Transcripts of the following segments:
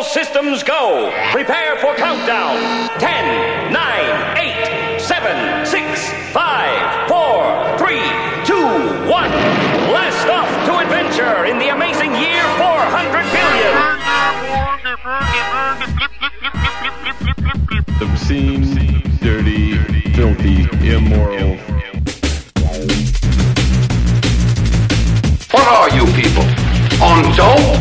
systems go. Prepare for countdown. 10, 9, 8, 7, 6, 5, 4, 3, 2, 1. Blast off to adventure in the amazing year 400 billion. Obscene, dirty, filthy, immoral. What are you people? On dope?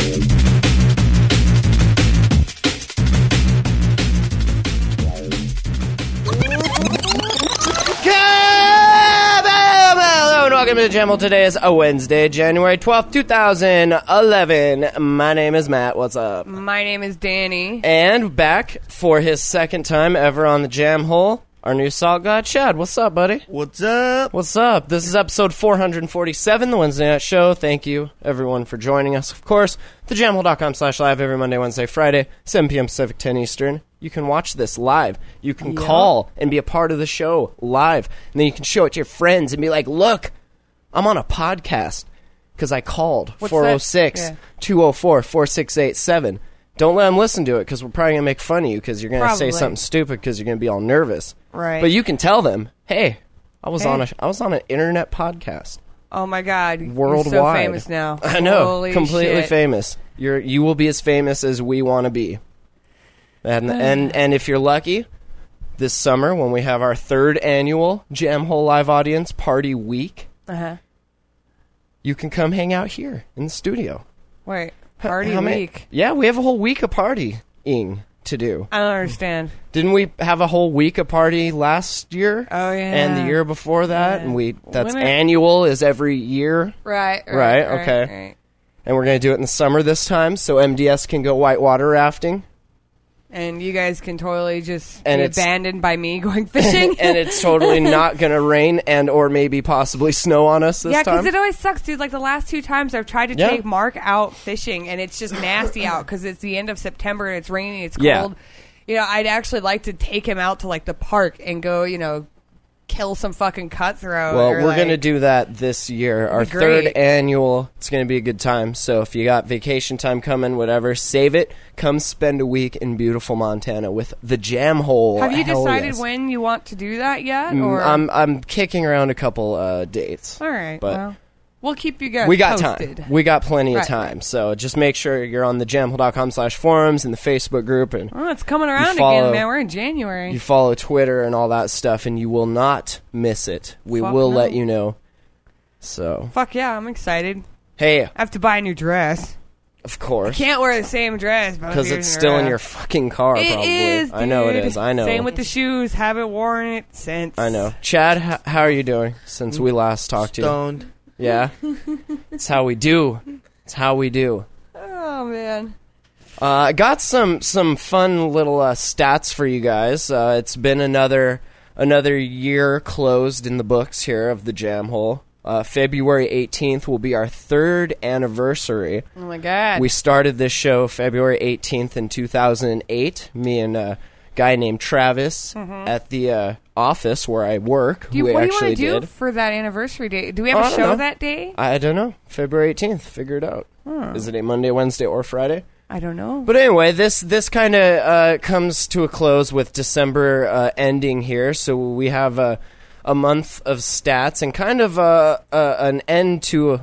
Welcome to the channel. Today is a Wednesday, January 12th, 2011. My name is Matt. What's up? My name is Danny. And back for his second time ever on the Jam Hole, our new salt god, Chad. What's up, buddy? What's up? What's up? This is episode 447, the Wednesday Night Show. Thank you, everyone, for joining us. Of course, thejamhole.com/live every Monday, Wednesday, Friday, 7 p.m. Pacific, 10 Eastern. You can watch this live. You can call and be a part of the show live. And then you can show it to your friends and be like, look, I'm on a podcast because I called 406-204-4687. Don't let them listen to it because we're probably going to make fun of you because you're going to say something stupid because you're going to be all nervous. Right. But you can tell them, hey, I was on an internet podcast. Oh my God. Worldwide. You're so famous now. I know. Holy completely shit. famous. You will be as famous as we want to be. And if you're lucky, this summer when we have our third annual Jam Hole Live Audience Party Week, you can come hang out here in the studio. Wait, party week? Yeah, we have a whole week of partying to do. I don't understand. Didn't we have a whole week of party last year? Oh, yeah. And the year before that? Yeah. And that's annual, is every year. Right, Okay. Right. And we're going to do it in the summer this time, so MDS can go whitewater rafting. And you guys can totally just And be it's abandoned by me going fishing. and it's totally not going to rain and or maybe possibly snow on us this yeah, time. because it always sucks, dude. Like the last two times I've tried to take Mark out fishing, and it's just nasty out because it's the end of September and it's raining, it's cold. Yeah. You know, I'd actually like to take him out to like the park and go, you know, kill some fucking cutthroat. Well, we're going to do that this year. Our third annual. It's going to be a good time. So if you got vacation time coming, whatever, save it. Come spend a week in beautiful Montana with the Jam Hole. Have you Hell decided yes. when you want to do that yet? Or I'm kicking around a couple dates. all right, but well, we'll keep you guys we got posted. time. We got plenty of Right. time. So just make sure you're on the jamhole.com/forums and the Facebook group, and Oh, it's coming around follow- again, man. We're in January. you follow Twitter and all that stuff, and you will not miss it. We Fuck will no. let you know. So, Fuck yeah, I'm excited. hey, I have to buy a new dress. of course. Can't wear the same dress Because it's still in your fucking car, It probably. is, I know it dude. is. I know. Same with the shoes. Haven't worn it since. I know. Chad, how are you doing since we last talked to you? Stoned. Yeah? It's how we do. It's how we do. Oh man. I got some fun little stats for you guys. It's been another year closed in the books here of the Jam Hole. February 18th will be our third anniversary. Oh my God. We started this show February 18th in 2008. Me and a guy named Travis at the office where I work. what do you actually want to do did. for that anniversary day? Do we have I a don't show know. that day? I don't know. February 18th. Figure it out. Is it a Monday, Wednesday, or Friday? I don't know. But anyway, this kind of comes to a close with December ending here. So we have a month of stats and kind of an end to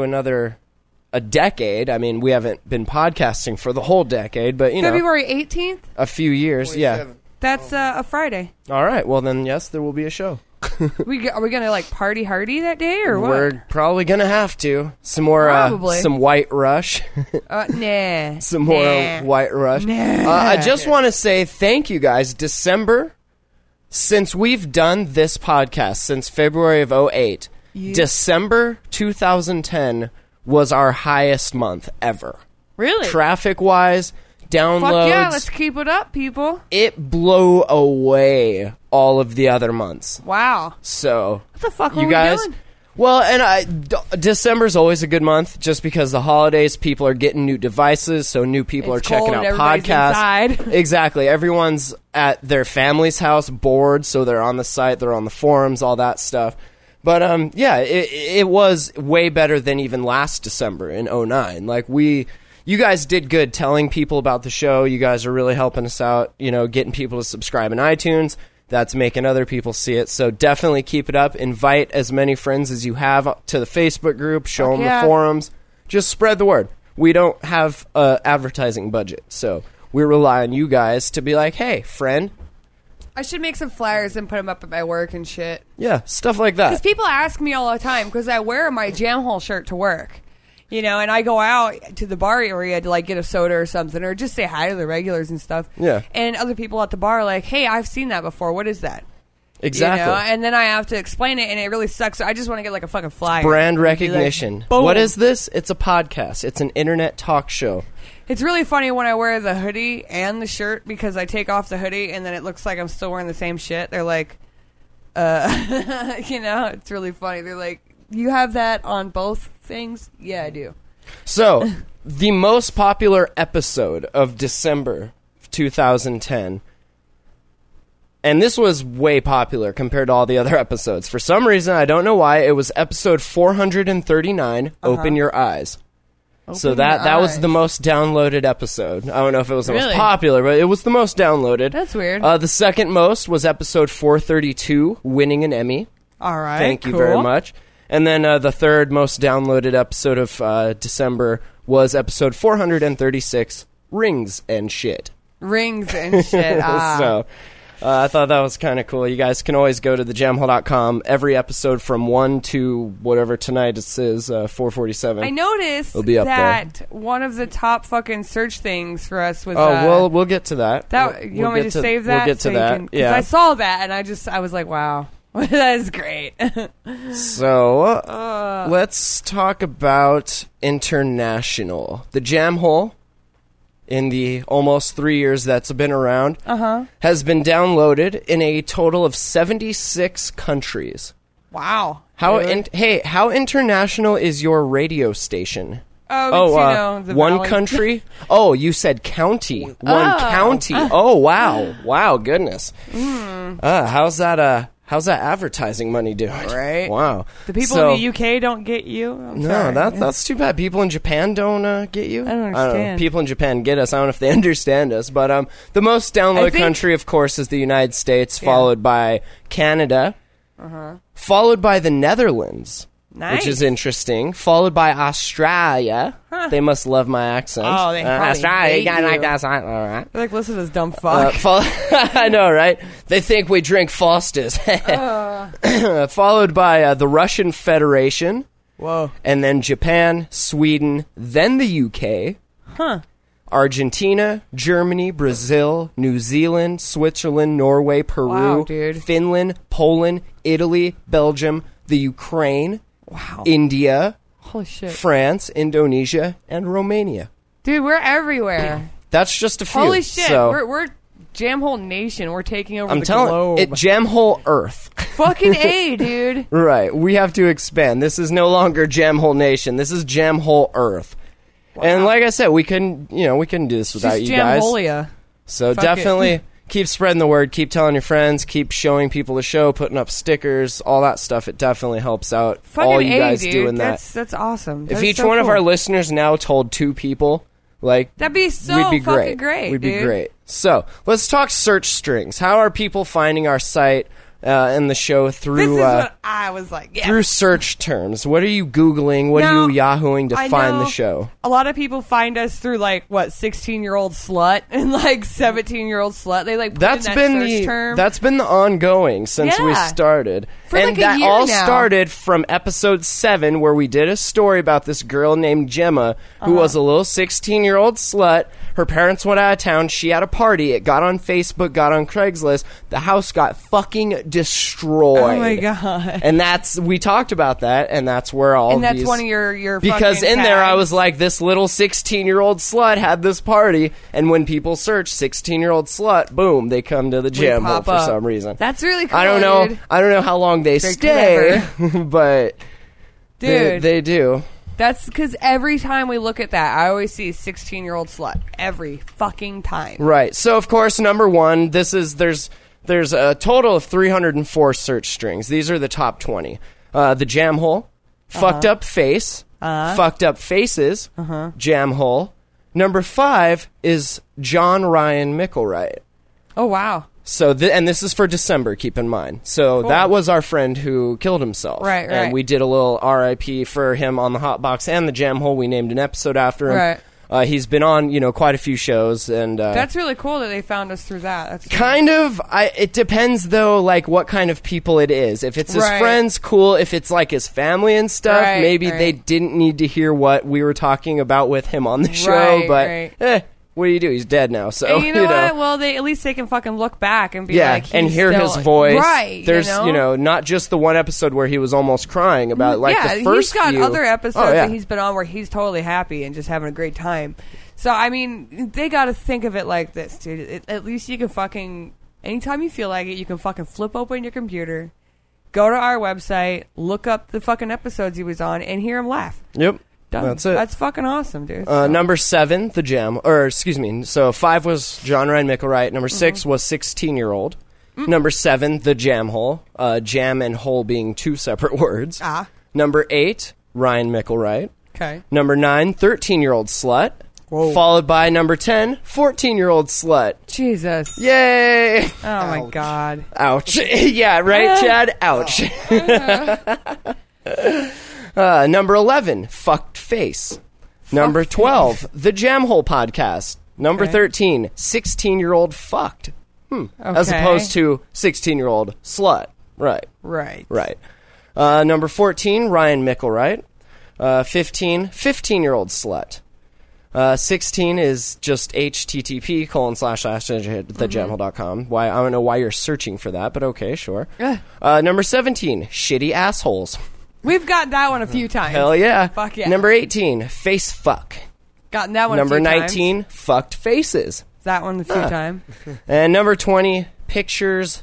a decade. I mean, we haven't been podcasting for the whole decade, but, you know, February 18th? a few years. Yeah. That's a Friday. All right. Well, then, yes, there will be a show. Are we going to, like, party hardy that day, or what? We're probably going to have to. Some more, Probably. some White Rush. Nah. Some more White Rush. I just want to say thank you guys. December, since we've done this podcast since February of 2008, December 2010 was our highest month ever. Really? Traffic-wise, downloads. Fuck yeah, let's keep it up, people. It blew away all of the other months. Wow. So, What the fuck you were guys, we doing? well, and December's always a good month just because the holidays, people are getting new devices, so new people It's are checking cold, out everybody's podcasts. inside. Exactly. Everyone's at their family's house bored, so they're on the site, they're on the forums, all that stuff. But yeah, it was way better than even last December in 2009. Like you guys did good telling people about the show. You guys are really helping us out, getting people to subscribe in iTunes. That's making other people see it. So definitely keep it up. Invite as many friends as you have to the Facebook group. Show them the forums. Just spread the word. We don't have an advertising budget, so we rely on you guys to be like, hey, friend. I should make some flyers and put them up at my work and shit. Yeah, stuff like that. Because people ask me all the time, because I wear my Jam Hole shirt to work, and I go out to the bar area to, like, get a soda or something, or just say hi to the regulars and stuff. Yeah. And other people at the bar are like, hey, I've seen that before. What is that? Exactly. And then I have to explain it, and it really sucks. I just want to get, like, a fucking flyer. Brand recognition. Like, boom. What is this? It's a podcast. It's an internet talk show. It's really funny when I wear the hoodie and the shirt, because I take off the hoodie and then it looks like I'm still wearing the same shit. They're like, it's really funny. They're like, you have that on both things? Yeah, I do. So, the most popular episode of December 2010, and this was way popular compared to all the other episodes. For some reason, I don't know why, it was episode 439, Open Your Eyes. So that was the most downloaded episode. I don't know if it was the most popular, but it was the most downloaded. That's weird. The second most was episode 432, Winning an Emmy. All right, Thank you very much. And then the third most downloaded episode of December was episode 436, Rings and Shit. Rings and shit. So I thought that was kind of cool. You guys can always go to thejamhole.com. Every episode from 1 to whatever tonight it says, 447. I noticed that one of the top fucking search things for us was... we'll get to that. You want me to save that? We'll get to that, yeah. I saw that, and I was like, wow. That is great. So, let's talk about international. The Jam Hole, in the almost 3 years that's been around, has been downloaded in a total of 76 countries. Wow. How international is your radio station? The one valley. Country? Oh, you said county. One county. Oh, wow. Wow, goodness. How's that advertising money doing? Right. Wow. The people in the UK don't get you? That's too bad. People in Japan don't get you? I don't understand. People in Japan get us. I don't know if they understand us. But the most downloaded country, of course, is the United States, followed by Canada, followed by the Netherlands. Nice. Which is interesting. Followed by Australia. They must love my accent. Oh, they Australia, you hate gotta like you. that. All right. They're like, listen to this dumb fuck. I know, right? They think we drink Foster's. Followed by the Russian Federation. Whoa. And then Japan, Sweden, then the UK. Argentina, Germany, Brazil, New Zealand, Switzerland, Norway, Peru, wow, dude. Finland, Poland, Italy, Belgium, the Ukraine. Wow. India, holy shit, France, Indonesia, and Romania. Dude, we're everywhere. That's just a few. Holy shit, so, we're Jamhole Nation. We're taking over I'm the telling globe. it, Jamhole Earth. Fucking A, dude. Right, we have to expand. This is no longer Jamhole Nation. This is Jamhole Earth. Wow. And like I said, we couldn't do this without you guys. Jamholia. So definitely keep spreading the word, keep telling your friends, keep showing people the show, putting up stickers, all that stuff. It definitely helps out. Fucking all you guys dude. doing that. That's awesome. If each one of our listeners now told 2 people, that'd be so we'd be fucking great. We'd be great. So let's talk search strings. How are people finding our site and the show through? This is what I was like. Yes. Through search terms. What are you Googling? What are you Yahooing to find the show? A lot of people find us through 16-year-old slut and 17-year-old slut. They put in that search term. That's been the ongoing since we started. For and a that year all now. started from episode 7 where we did a story about this girl named Gemma who was a little 16-year-old slut. Her parents went out of town. She had a party. It got on Facebook, got on Craigslist. The house got fucking destroyed. Oh my god! And we talked about that, and that's where all. And that's one of your because fucking in there I tags. was like, this little 16-year-old slut had this party, and when people search 16-year-old slut, boom, they come to the Jam Hole for some reason. That's really cool. I don't know. Dude. I don't know how long they stay, but dude, they do. That's because every time we look at that, I always see 16-year-old slut every fucking time. Right. So of course, number one, there's a total of 304 search strings. These are the top 20. The Jam Hole, Fucked Up Face, Fucked Up Faces, Jam Hole, Number 5 is John Ryan Micklewright. Oh, wow. So, and this is for December, keep in mind. So that was our friend who killed himself. Right. And we did a little RIP for him on the Hot Box and the Jam Hole. We named an episode after him. Right. He's been on, quite a few shows, and that's really cool that they found us through that. That's kind of. It depends though, like what kind of people it is. If it's his friends, cool. If it's like his family and stuff, maybe they didn't need to hear what we were talking about with him on the show. What do you do? He's dead now. So and you know what? Well, at least they can fucking look back and be like, and hear his voice. Right. There's not just the one episode where he was almost crying about the first. He's got few. other episodes that he's been on where he's totally happy and just having a great time. So I mean, they got to think of it like this, dude. At least you can fucking anytime you feel like it, you can fucking flip open your computer, go to our website, look up the fucking episodes he was on, and hear him laugh. Yep. Done. That's it. That's fucking awesome, dude. Number 7, The Jam. So 5 was John Ryan Micklewright. Number 6 was 16-year-old. Number 7, The Jam Hole. Jam and hole being 2 separate words. Number 8, Ryan Micklewright. Okay. Number 9, 13-year-old slut. Whoa. Followed by number 10, 14-year-old slut. Jesus. Yay! Oh, my God. Ouch. Yeah, right, Chad? Ouch. Number 11, Fucked Face. Number 12, The Jam Hole Podcast. Number 13, 16-year-old fucked. As opposed to 16-year-old slut. Right. Number 14, Ryan Micklewright. 15, 15-year-old slut. 16 is just http://thejamhole.com. Why, I don't know why you're searching for that, but okay, sure. Number 17, Shitty Assholes. We've got that one a few times. Hell yeah. Fuck yeah. Number 18, Face Fuck. Gotten that one Number a few 19, times. Fucked Faces. That one a few times. And number 20, Pictures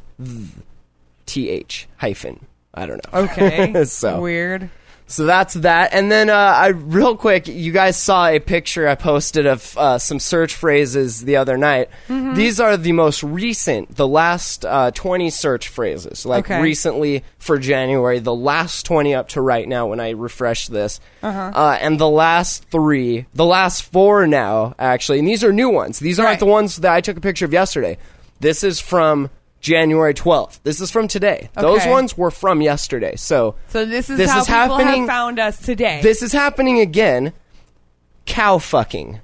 TH hyphen. I don't know. Okay. So weird. So that's that. And then real quick, you guys saw a picture I posted of some search phrases the other night. These are the most recent, the last 20 search phrases. Recently for January, the last 20 up to right now when I refreshed this. And the last 4 now, actually. And these are new ones. These aren't the ones that I took a picture of yesterday. This is from January 12th. This is from today. Okay. Those ones were from yesterday. So this is how people have found us today. This is happening again. Cow fucking.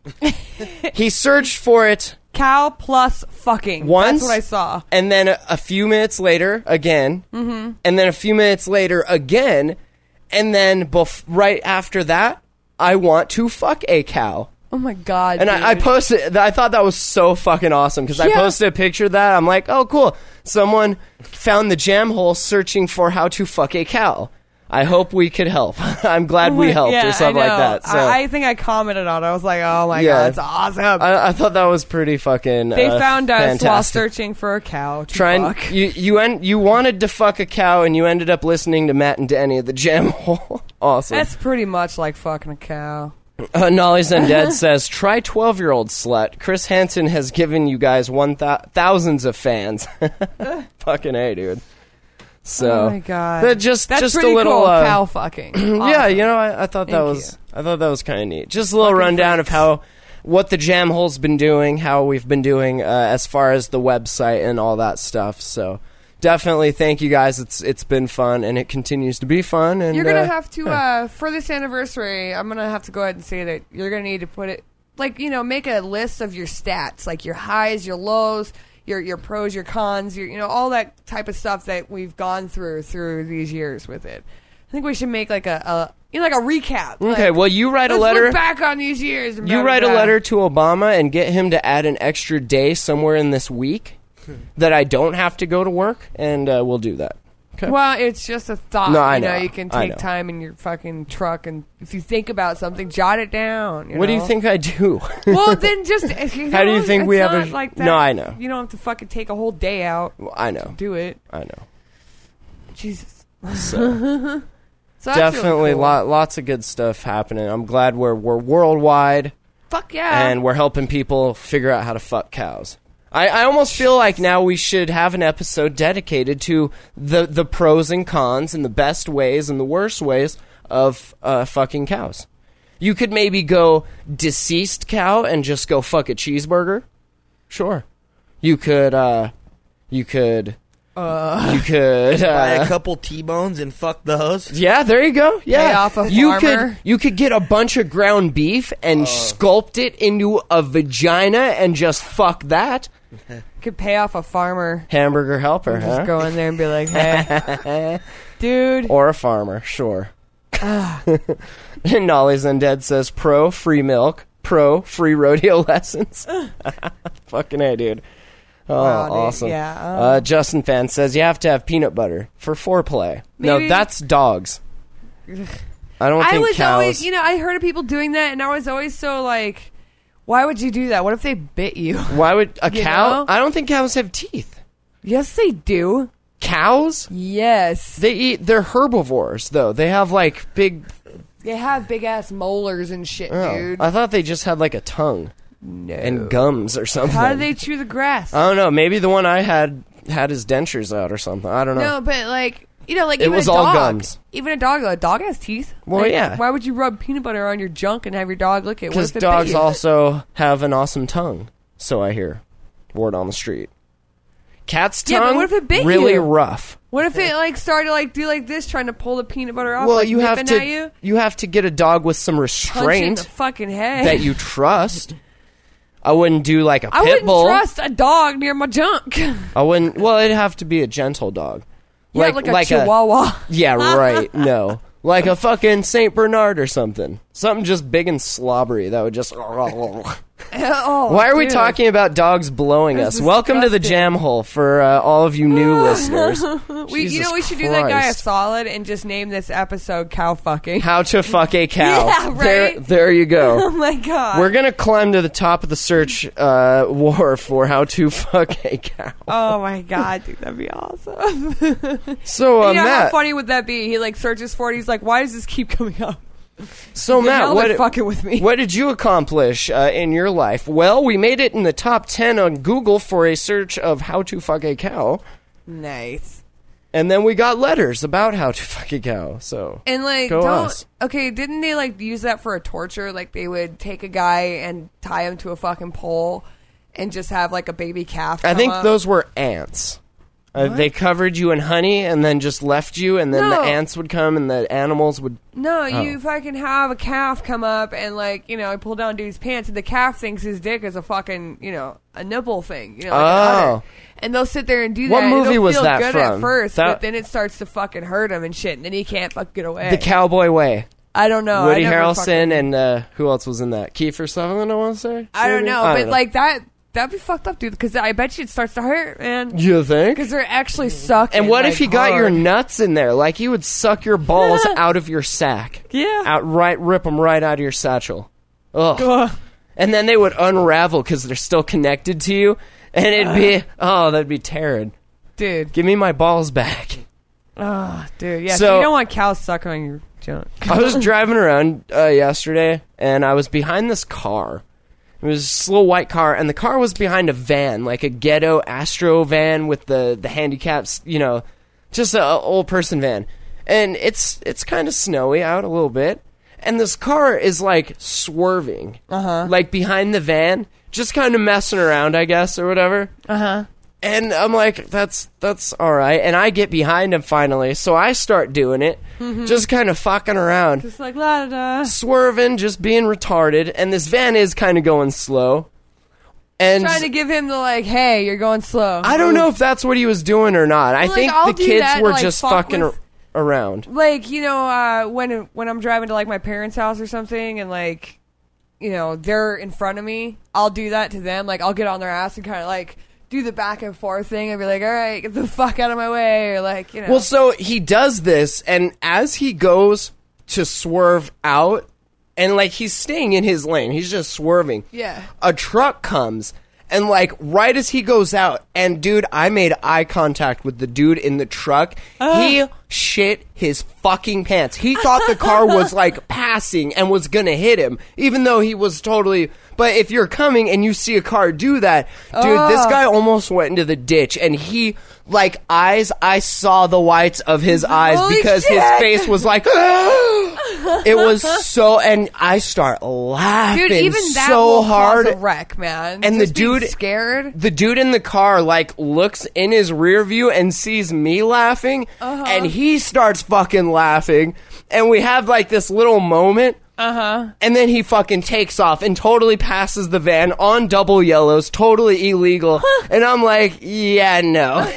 He searched for it. Cow plus fucking. Once. That's what I saw. And then a few minutes later, again. And then a few minutes later, again. And then right after that, I want to fuck a cow. Oh my God. And I posted, I thought that was so fucking awesome because I posted a picture of that. I'm like, oh, cool. Someone found the jam hole searching for how to fuck a cow. I hope we could help. I'm glad we helped or something like that. So, I think I commented on it. I was like, oh my God, that's awesome. I thought that was pretty fucking They found us fantastic. while searching for a cow to fuck. You wanted to fuck a cow and you ended up listening to Matt and Danny at the jam hole. Awesome. That's pretty much like fucking a cow. Nolly's Undead says, try 12-year-old slut. Chris Hansen has given you guys thousands of fans. Fucking A, dude. So, oh my God. That's just pretty a little cool, cow fucking. Awesome. Yeah, I thought that was kind of neat. Just a little rundown of what the Jam Hole's been doing, how we've been doing as far as the website and all that stuff. So, definitely thank you guys. It's been fun and it continues to be fun. And you're gonna have to for this anniversary. I'm gonna have to go ahead and say that you're gonna need to put it make a list of your stats, like your highs, your lows, your pros, your cons, your all that type of stuff that we've gone through these years with it. I think we should make like a recap. Okay, well, you write a letter. Look back on these years. You write a letter to Obama and get him to add an extra day somewhere in this week that I don't have to go to work, and we'll do that. Okay. Well, it's just a thought. No, I know. You can take time in your fucking truck, and if you think about something, jot it down. What do you think I do? Well, then just... How do you think we have a... like that. No, I know. You don't have to fucking take a whole day out. Well, I know. Do it. I know. Jesus. So that's definitely really cool. lots of good stuff happening. I'm glad we're worldwide. Fuck yeah. And we're helping people figure out how to fuck cows. I almost feel like now we should have an episode dedicated to the pros and cons and the best ways and the worst ways of fucking cows. You could maybe go deceased cow and just go fuck a cheeseburger. Sure. You could Buy a couple T-bones and fuck those. Yeah, there you go. Yeah. Pay off a you farmer. could get a bunch of ground beef and sculpt it into a vagina and just fuck that. Could pay off a farmer. Hamburger helper, Just huh? go in there and be like, hey, dude. Or a farmer, sure. And Nolly's Undead says pro free milk, pro free rodeo lessons. Fucking A, dude. Oh, Wow, dude, awesome. yeah, Justin Fan says you have to have peanut butter for foreplay. No, Maybe- that's dogs. I don't I think was cows. always, I heard of people doing that, and I was always so like, why would you do that? What if they bit you? Why would a You cow? know? I don't think cows have teeth. Yes, they do. Cows? Yes. They're herbivores, though. They have like big. They have big ass molars and shit, Oh, dude. I thought they just had like a tongue No. and gums or something. How do they chew the grass? I don't know. Maybe the one I had his dentures out or something. I don't know. No, but like, like It even was a all dog. gums. Even a dog has teeth. Well, Like, yeah. Why would you rub peanut butter on your junk and have your dog lick it? What Because if it bit dogs you? also have an awesome tongue. So I hear. Word on the street. Cat's tongue, Yeah, but what if it bit really you? rough. What if it like started to like do like this, trying to pull the peanut butter off? Well, like, you have nipping to. At You have to get a dog with some punch it in restraint the fucking head. that you trust. I wouldn't do like a I pit wouldn't bull. trust a dog near my junk. I wouldn't. Well, it'd have to be a gentle dog. Yeah, like a Chihuahua. Yeah, right. No. Like a fucking Saint Bernard or something. Something just big and slobbery that would just. Oh, Why are we dude. talking about dogs blowing That's us? Welcome to the disgusting. Jam Hole for all of you new listeners. We Jesus should do that guy a Christ. solid and just name this episode "Cow Fucking." How to fuck a cow. Yeah, right? There you go. Oh my god. We're gonna climb to the top of the search war for how to fuck a cow. Oh my god, dude, that'd be awesome. So, You know how Matt. funny would that be? He like searches for it. He's like, "Why does this keep coming up?" So, Now Matt, they're what fucking with me. What did you accomplish in your life? Well, we made it in the top 10 on Google for a search of how to fuck a cow, Nice. and then we got letters about how to fuck a cow. So, And like, Go us. didn't they like use that for a torture? Like they would take a guy and tie him to a fucking pole and just have like a baby calf. I come think up? those were ants. They covered you in honey and then just left you, and then No. the ants would come and the animals would. No, Oh. you fucking have a calf come up and like, pull down dude's pants and the calf thinks his dick is a fucking, a nipple thing. Like an udder. And they'll sit there and do that. What and movie it'll was feel that good from? at first, That- but then it starts to fucking hurt him and shit, and then he can't fucking get away. The Cowboy Way. I don't know. Woody I never Harrelson fucking- and who else was in that? Kiefer Sutherland, I want to say? I don't Maybe? know, I but don't know. like that'd be fucked up, dude. Because I bet you it starts to hurt, man. You think? Because they're actually sucking. And what like, if he got your hard. nuts in there? Like he would suck your balls out of your sack. Yeah. Rip them right out of your satchel. Ugh. Ugh. And then they would unravel because they're still connected to you. And it'd be, that'd be terrible. Dude. Give me my balls back. Oh, dude. Yeah. So- So you don't want cows sucking on your junk. I was driving around yesterday, and I was behind this car. It was this little white car, and the car was behind a van, like a ghetto Astro van with the handicaps, just a old person van. And it's kind of snowy out a little bit, and this car is like swerving, like behind the van, just kind of messing around, I guess, or whatever. And I'm like, that's all right. And I get behind him finally, so I start doing it, just kind of fucking around. Just like la da da. Swerving, just being retarded, and this van is kind of going slow. And Trying to give him the like, hey, you're going slow. I don't know if that's what he was doing or not. I Well, think I'll the do kids that to, were like, just fuck fucking with- around. Like, when I'm driving to like my parents' house or something, and like, they're in front of me, I'll do that to them. Like, I'll get on their ass and kind of like do the back and forth thing and be like, all right, get the fuck out of my way, or like, Well, so he does this, and as he goes to swerve out, and like he's staying in his lane, he's just swerving. Yeah. A truck comes, and like right as he goes out, and dude, I made eye contact with the dude in the truck. He shit his fucking pants. He thought the car was like passing and was gonna hit him, even though he was totally. But if you're coming and you see a car do that, dude, this guy almost went into the ditch, and he, like, I saw the whites of his eyes Holy because shit. his face was like, it was so, and I start laughing Dude, even that so will hard. cause a wreck, man. And Just the being dude- scared. The dude in the car, like, looks in his rear view and sees me laughing, and he starts fucking laughing, and we have, like, this little moment. And then he fucking takes off and totally passes the van on double yellows, totally illegal. And I'm like, yeah, no.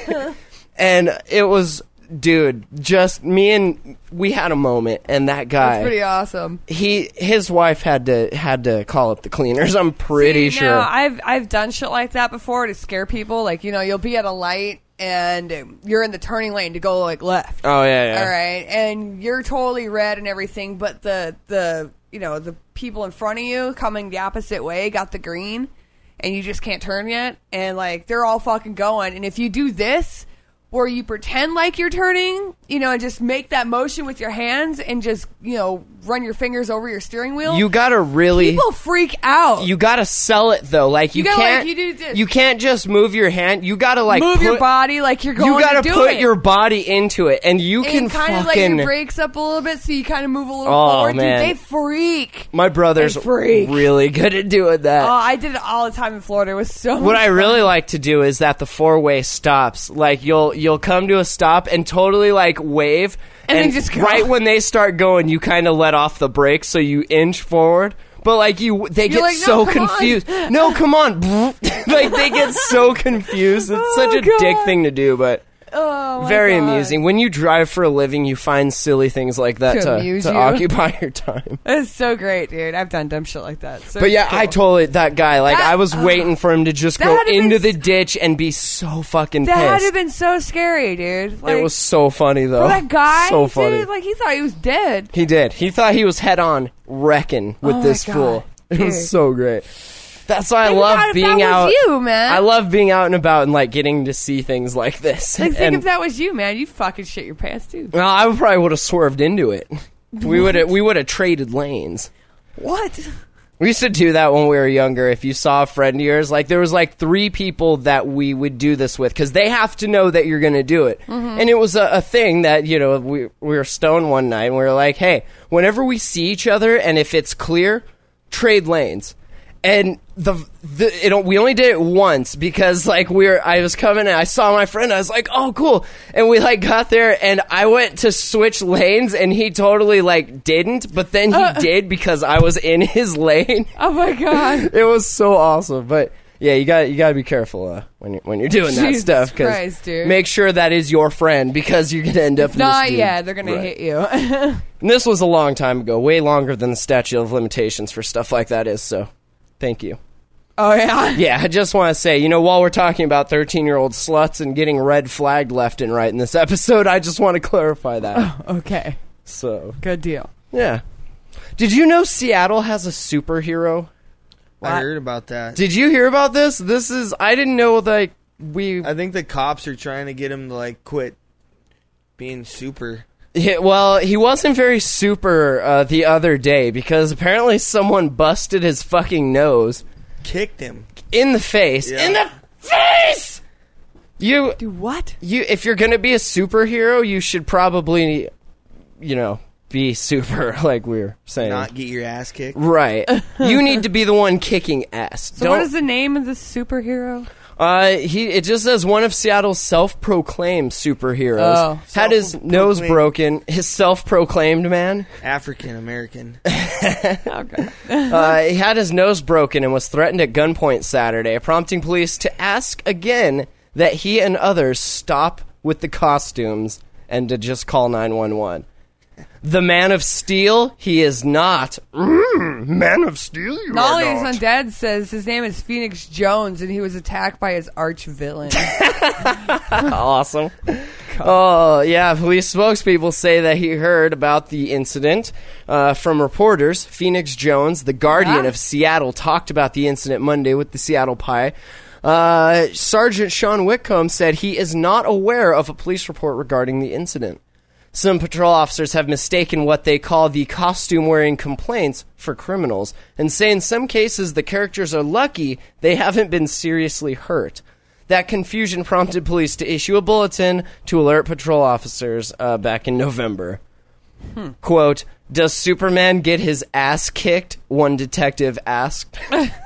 And it was, dude, just me and we had a moment, and that guy, That's pretty awesome. his wife had to call up the cleaners. I'm pretty See, sure. now, I've done shit like that before to scare people. Like, you know, you'll be at a light and you're in the turning lane to go like left. Oh yeah. All right, and you're totally red and everything, but the you know, the people in front of you coming the opposite way got the green, and you just can't turn yet, and like they're all fucking going. And if you do this, where you pretend like you're turning, you know, and just make that motion with your hands and just, you know, run your fingers over your steering wheel, You gotta really. people freak out. You gotta sell it though. Like you gotta, can't. like, you do this. You can't just move your hand. You gotta like move put, your body like you're going You gotta to do put it. your body into it, and you can and kind of let fucking. your brakes up a little bit so you kind of move a little Oh, forward. man. Dude, they freak. My brother's They freak. really good at doing that. Oh, I did it all the time in Florida. It was so What much I really fun. like to do is that the four-way stops. Like you'll come to a stop and totally like wave, And then just go. right when they start going, you kind of let off the brakes so you inch forward. But like they get like, "No, so come on." confused. No, come on! Like they get so confused. It's such a God. dick thing to do, but. Oh, my Very God. amusing. When you drive for a living, you find silly things like that To to amuse you. occupy your time. It's so great, dude. I've done dumb shit like that. So But yeah, cool. I totally, that guy, like, That- I was waiting for him to just that go had to into been the ditch and be so fucking that had to pissed. have been so scary, dude. Like, It was so funny, though. for that guy, So funny. dude, like he thought he was dead. He did. He thought he was head on wrecking with Oh my this God, fool. It dude. was so great. That's why I Think love about if being that out. was you, man. I love being out and about and, like, getting to see things like this. Like, think And- if that was you, man. You fucking shit your pants, too. well, I probably would have swerved into it. We would have traded lanes. What? We used to do that when we were younger. If you saw a friend of yours, like there was like 3 people that we would do this with because they have to know that you're going to do it. Mm-hmm. And it was a thing that, you know, we were stoned one night and we were like, hey, whenever we see each other and if it's clear, trade lanes. And we only did it once because like I was coming and I saw my friend. I was like, oh, cool. And we like got there and I went to switch lanes and he totally like didn't, but then he did because I was in his lane. Oh, my God. It was so awesome. But yeah, you got to be careful when you're doing that Jesus stuff. 'Cause Christ, dude. make sure that is your friend because you're gonna end up in Not this dude. yet. They're going Right. to hit you. And this was a long time ago, way longer than the statute of limitations for stuff like that is. So, thank you. Oh, yeah. Yeah, I just want to say, you know, while we're talking about 13-year-old sluts and getting red flagged left and right in this episode, I just want to clarify that. Okay. So, Good deal. yeah. Did you know Seattle has a superhero? I heard about that. Did you hear about this? I didn't know that I think the cops are trying to get him to like quit being super. Yeah, well, he wasn't very super the other day because apparently someone busted his fucking nose Kicked him. in the face. Yeah. In the face! You, What? if you're gonna be a superhero, you should probably, you know, be super, like we were saying. Not get your ass kicked. Right. You need to be the one kicking ass. So what is the name of this superhero? It just says one of Seattle's self-proclaimed superheroes Oh. had his nose broken. His self-proclaimed man. African American. Okay. He had his nose broken and was threatened at gunpoint Saturday, prompting police to ask again that he and others stop with the costumes and to just call 911. The Man of Steel, he is not. Man of Steel, you are Nolly's not. Undead says his name is Phoenix Jones and he was attacked by his arch villain. Awesome. Oh, yeah. Police spokespeople say that he heard about the incident from reporters. Phoenix Jones, the Guardian of Seattle, talked about the incident Monday with the Seattle Pie. Sergeant Sean Whitcomb said he is not aware of a police report regarding the incident. Some patrol officers have mistaken what they call the costume-wearing complaints for criminals, and say in some cases the characters are lucky they haven't been seriously hurt. That confusion prompted police to issue a bulletin to alert patrol officers back in November. Quote, "Does Superman get his ass kicked?" one detective asked.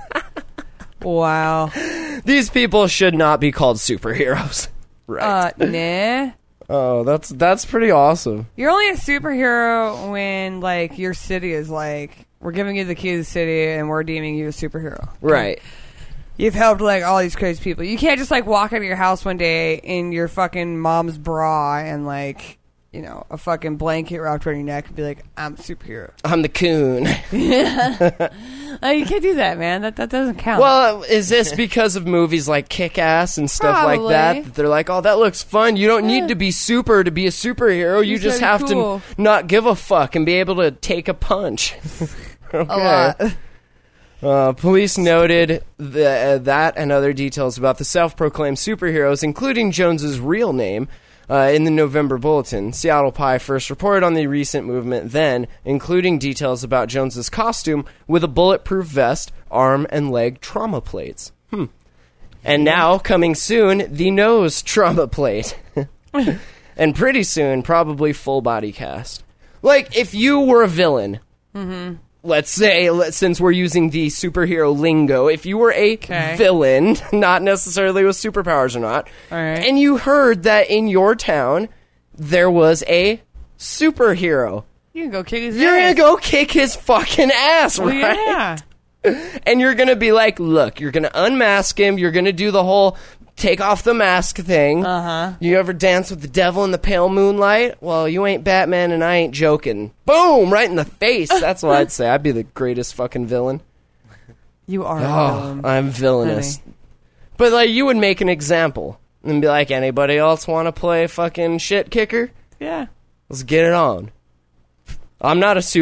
Wow. These people should not be called superheroes. Right. Nah. Oh, that's pretty awesome. You're only a superhero when, like, your city is like, we're giving you the key to the city and we're deeming you a superhero. Right. You've helped, like, all these crazy people. You can't just, like, walk out of your house one day in your fucking mom's bra and, like, you know, a fucking blanket wrapped around your neck and be like, I'm a superhero. I'm the coon. You can't do that, man. That doesn't count. Well, is this because of movies like Kick-Ass and stuff Probably. like that they're like, oh, that looks fun. You don't need to be super to be a superhero. You just have cool. to not give a fuck and be able to take a punch. Okay. A lot. Police noted that and other details about the self-proclaimed superheroes, including Jones's real name, in the November bulletin. Seattle Pie first reported on the recent movement then, including details about Jones's costume with a bulletproof vest, arm and leg trauma plates. And now, coming soon, the nose trauma plate. And pretty soon, probably full body cast. Like, if you were a villain, let's say, since we're using the superhero lingo, if you were a villain, not necessarily with superpowers or not, All right. and you heard that in your town there was a superhero, You can go kick his you're ass. gonna go kick his fucking ass, right? Yeah. And you're gonna be like, look, you're gonna unmask him, you're gonna do the whole take off the mask thing. You ever dance with the devil in the pale moonlight? Well, you ain't Batman and I ain't joking. Boom! Right in the face. That's what I'd say. I'd be the greatest fucking villain. You are a Oh, villain. I'm villainous. Honey. But, like, you would make an example and be like, anybody else want to play fucking shit kicker? Yeah. Let's get it on. I don't have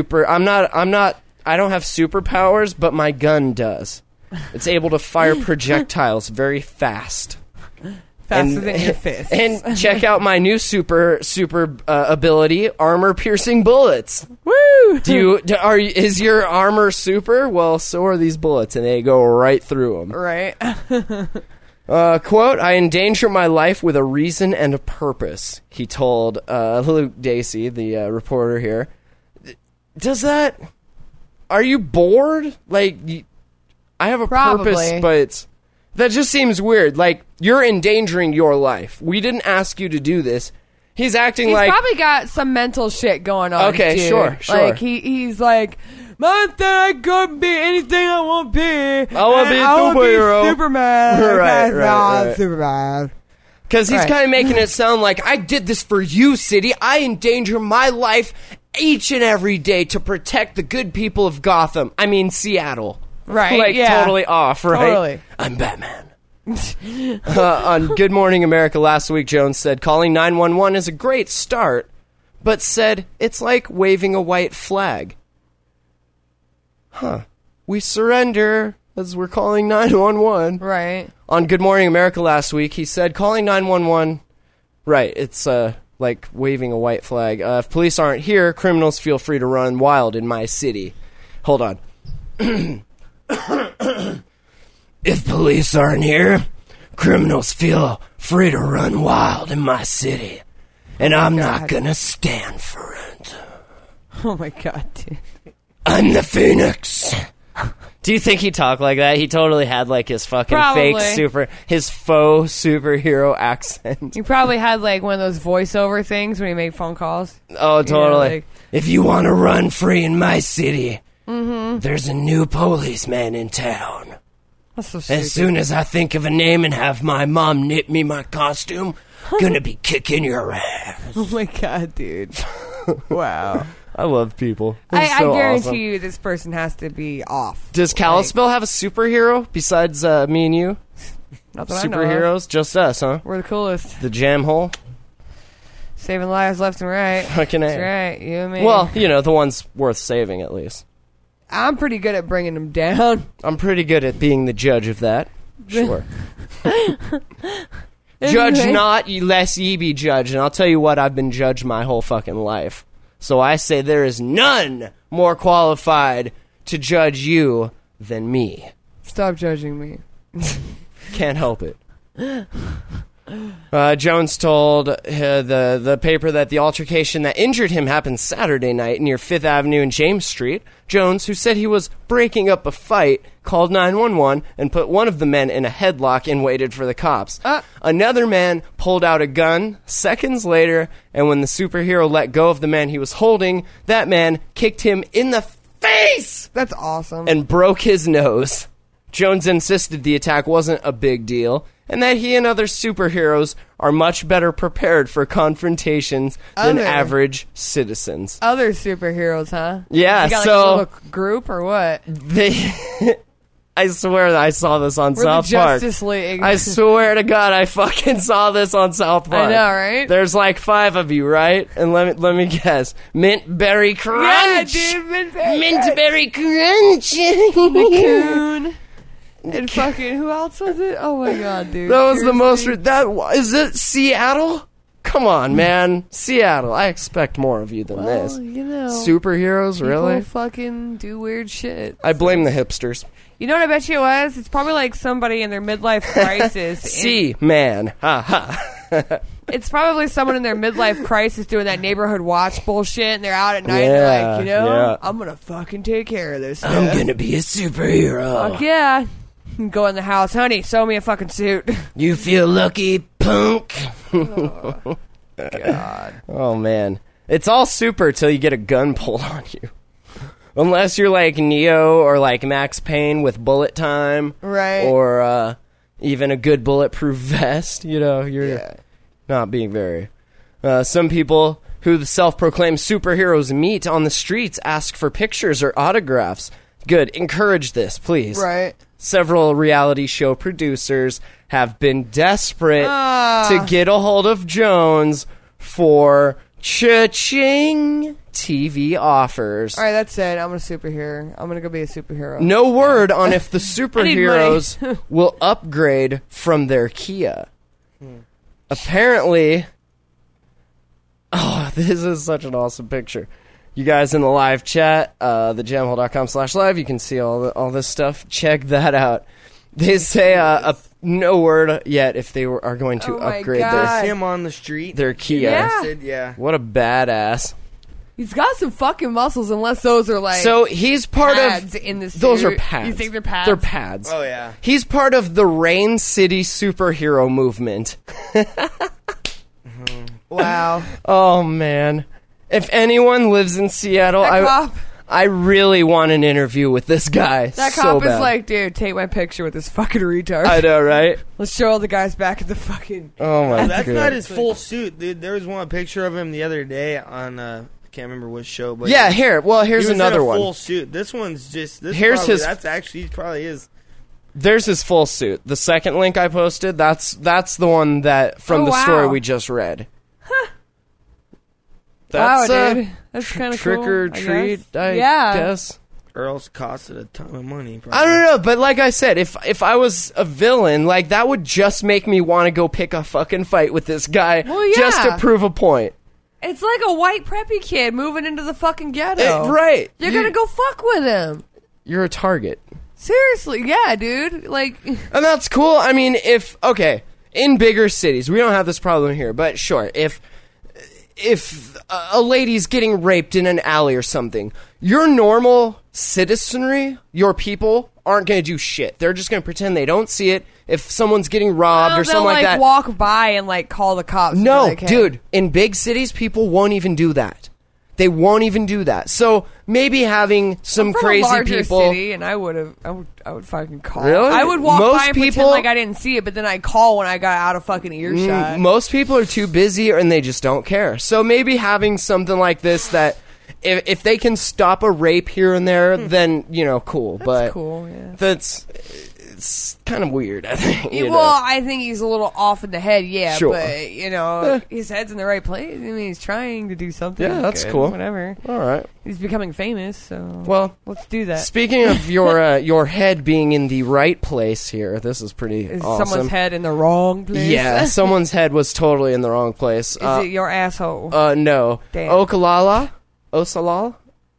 superpowers, but my gun does. It's able to fire projectiles very fast. Faster than your fist. And check out my new super ability, armor-piercing bullets. Woo! Is your armor super? Well, so are these bullets, and they go right through them. Right. Quote, I endanger my life with a reason and a purpose, he told Luke Dacey, the reporter here. Are you bored? Like, I have a Probably. purpose, but that just seems weird. Like, you're endangering your life. We didn't ask you to do this. He's acting He's like... probably got some mental shit going on. Okay, dude. sure. Like he's like, man, I could be anything I want to be. I wanna be a superhero." Superman. Right. Superman. Because he's Right. kind of making it sound like, I did this for you, city. I endanger my life each and every day to protect the good people of Gotham. I mean, Seattle. Right, Like, yeah. totally off, right? Totally. I'm Batman. On Good Morning America last week, Jones said, calling 911 is a great start, but said it's like waving a white flag. We surrender as we're calling 911. Right. On Good Morning America last week, he said, calling 911, right, it's like waving a white flag. If police aren't here, criminals feel free to run wild in my city. Hold on. If police aren't here, criminals feel free to run wild in my city. And I'm not gonna stand for it. Oh my god, dude. I'm the Phoenix. Do you think he talked like that? He totally had like his fucking Probably. his faux superhero accent. You probably had like one of those voiceover things when you made phone calls. Oh, totally. like- If you want to run free in my city, there's a new policeman in town. That's so stupid. As soon as I think of a name and have my mom knit me my costume, gonna be kicking your ass. Oh my god, dude. Wow. I love people. I guarantee you this person has to be off. Does Kalispell have a superhero besides me and you? Not that I know of. Superheroes? Just us, huh? We're the coolest. The jam hole? Saving lives left and right. Fucking That's A. right. You and me. Well, you know, the ones worth saving at least. I'm pretty good at bringing them down. I'm pretty good at being the judge of that. Sure. Judge Anyway. not, lest ye be judged. And I'll tell you what, I've been judged my whole fucking life. So I say there is none more qualified to judge you than me. Stop judging me. Can't help it. Jones told the paper that the altercation that injured him happened Saturday night near 5th Avenue and James Street. Jones, who said he was breaking up a fight, called 911 and put one of the men in a headlock and waited for the cops. Another man pulled out a gun seconds later, and when the superhero let go of the man he was holding, that man kicked him in the face That's awesome. and broke his nose. Jones insisted the attack wasn't a big deal, and that he and other superheroes are much better prepared for confrontations than Other. average citizens. Other superheroes, huh? Yeah, You got, so- like, a little group or what? I swear that I saw this on We're South the Park. Justice League. I swear to God, I fucking saw this on South Park. I know, right? There's like 5 of you, right? And let me guess. Mintberry yeah, Crunch! dude, Mintberry Crunch! Coon. And fucking, who else was it? Oh my God, dude. That was the most. Seriously? Is it Seattle? Come on, man. Seattle. I expect more of you than this. Well, you know. Superheroes, People really? fucking do weird shit. I blame the hipsters. You know what I bet you it was? It's probably like somebody in their midlife crisis. See, man. Ha ha. It's probably someone in their midlife crisis doing that neighborhood watch bullshit, and they're out at night and they're Yeah, like, you know, yeah. I'm gonna fucking take care of this. I'm stuff. gonna be a superhero. Fuck yeah. Go in the house, honey, sew me a fucking suit. You feel lucky, punk? God. Oh, man. It's all super till you get a gun pulled on you. Unless you're like Neo or like Max Payne with bullet time. Right. Or even a good bulletproof vest. You know, you're Yeah. not being very... some people who the self-proclaimed superheroes meet on the streets ask for pictures or autographs. Good. Encourage this, please. Right. Several reality show producers have been desperate to get a hold of Jones for cha-ching TV offers. All right, that's it. I'm a superhero. I'm gonna go be a superhero. No word on if the need superheroes will upgrade from their Kia. Apparently... Oh, this is such an awesome picture. You guys in the live chat, thejamhole.com/live, you can see all this stuff. Check that out. They say no word yet if they are going to Oh my upgrade God. Him on the street. their Kia. Yeah. Arrested, yeah. What a badass. He's got some fucking muscles, unless those are like So he's part pads of... in the suit. Those are pads. You think they're pads? They're pads. Oh, yeah. He's part of the Rain City superhero movement. Wow. Oh, man. If anyone lives in Seattle, That cop. I really want an interview with this guy. That so cop bad. is like, dude, take my picture with this fucking retard. I know, right? Let's show all the guys back at the fucking... Oh my That's god. not his full suit, dude. There was one picture of him the other day on I can't remember which show, but Yeah, here. Well, here's he was another in a one. full suit. This one's just. This Here's probably, his- That's actually he probably is. There's his full suit. The second link I posted, that's the one that from Oh, the story wow. we just read. Wow, That's dude. That's kind of trick cool, or I guess. treat, I Yeah. guess. Or else costed a ton of money. Probably. I don't know, but like I said, if I was a villain, like that would just make me want to go pick a fucking fight with this guy Well, yeah. just to prove a point. It's like a white preppy kid moving into the fucking ghetto. Right. You're gonna go fuck with him. You're a target. Seriously, yeah, dude. Like, And that's cool. I mean, okay, in bigger cities, we don't have this problem here, but sure, if a lady's getting raped in an alley or something, your normal citizenry, your people, aren't going to do shit. They're just going to pretend they don't see it. If someone's getting robbed or they'll something like that. walk by and like call the cops. and be No, like, hey. dude, in big cities, people won't even do that. They won't even do that. So maybe having some I'm from crazy a larger people. city, and I would fucking call. Really? I would walk Most by and people- pretend like I didn't see it, but then I'd call when I got out of fucking earshot. Most people are too busy and they just don't care. So maybe having something like this that if they can stop a rape here and there, then, you know, cool. But cool, yeah. that's it's kind of weird, I think. you know. Well, I think he's a little off in the head, yeah. Sure. But, his head's in the right place. I mean, he's trying to do something. Yeah, that's good, cool. Whatever. All right. He's becoming famous, so Well, let's do that. speaking of your head being in the right place here, this is pretty Is awesome. someone's head in the wrong place? Yeah, someone's head was totally in the wrong place. Is it your asshole? No. Damn. Okalala? Osalal?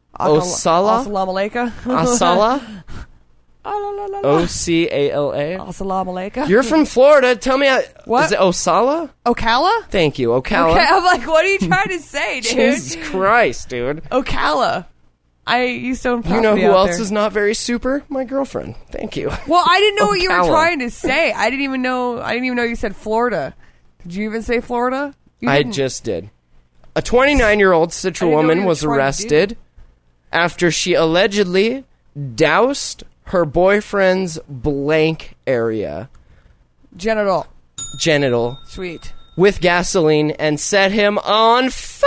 Osala? Assalamu alaikum. Asala? Assalamu O-C-A-L-A? alaikum. You're from Florida. Tell me, What? is it Osala? Ocala? Thank you, Ocala. Okay, I'm like, what are you trying to say, dude? Jesus Christ, dude. Ocala. I used to own You know property who out else there. is not very super? My girlfriend. Thank you. Well, I didn't know what you were Ocala. trying to say. I didn't even know you said Florida. Did you even say Florida? You I didn't. just did. A 29-year-old Citra I didn't know what woman you were was trying to arrested after she allegedly doused her boyfriend's blank area, Genital. genital, Sweet. with gasoline and set him on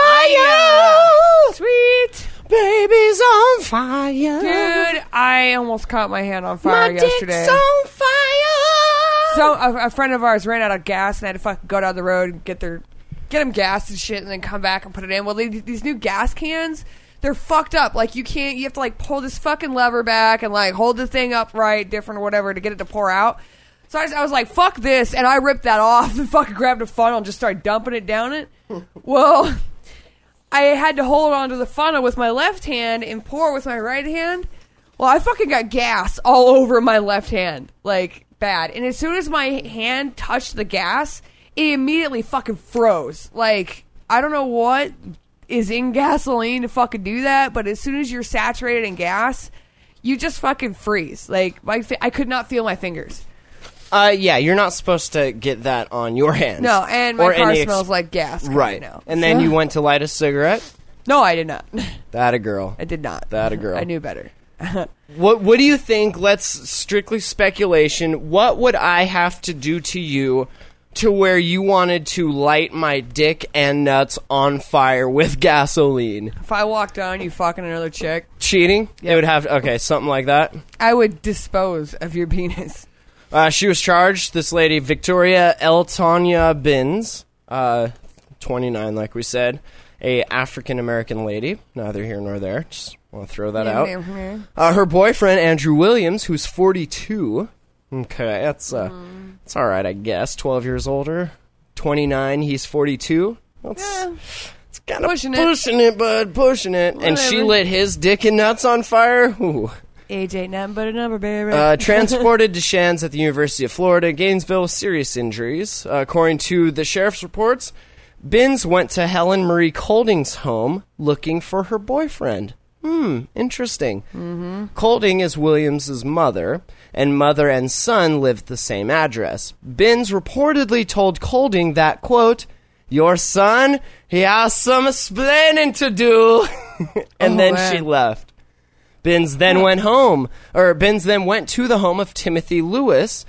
fire. Sweet. Baby's on fire. Dude, I almost caught my hand on my fire yesterday. dick's on fire. So a friend of ours ran out of gas and I had to fucking go down the road and get him gas and shit and then come back and put it in. Well, these new gas cans, they're fucked up. Like, you have to like pull this fucking lever back and like hold the thing up right, different or whatever to get it to pour out. So I was like, fuck this, and I ripped that off and fucking grabbed a funnel and just started dumping it down it. Well, I had to hold onto the funnel with my left hand and pour with my right hand. Well, I fucking got gas all over my left hand, like, bad. And as soon as my hand touched the gas, it immediately fucking froze. Like, I don't know what is in gasoline to fucking do that, but as soon as you're saturated in gas, you just fucking freeze. Like, I could not feel my fingers. Yeah, you're not supposed to get that on your hands. No, and my Or car any smells like gas. Right. Now. And then you went to light a cigarette? No, I did not. That a girl. I did not. That a girl. I knew better. What do you think? Let's strictly speculation. What would I have to do to you to where you wanted to light my dick and nuts on fire with gasoline? If I walked on you fucking another chick, Cheating? It would have okay, something like that. I would dispose of your penis. She was charged. This lady, Victoria Eltonia Binns, 29, like we said, a African American lady. Neither here nor there. Just want to throw that out. Her boyfriend, Andrew Williams, who's 42. Okay, that's it's all right, I guess. 12 years older. 29, he's 42. That's it's kind of Pushing pushing it. it, bud, pushing it. And she Whatever. lit his dick and nuts on fire. Ooh. Age ain't nothing but a number, baby. Transported to Shands at the University of Florida, Gainesville, with serious injuries. According to the sheriff's reports, Binns went to Helen Marie Colding's home looking for her boyfriend. Interesting. Colding is Williams' mother, and mother and son lived at the same address. Binns reportedly told Colding that, quote, "Your son, he has some explaining to do," and then she left. Binns then went to the home of Timothy Lewis.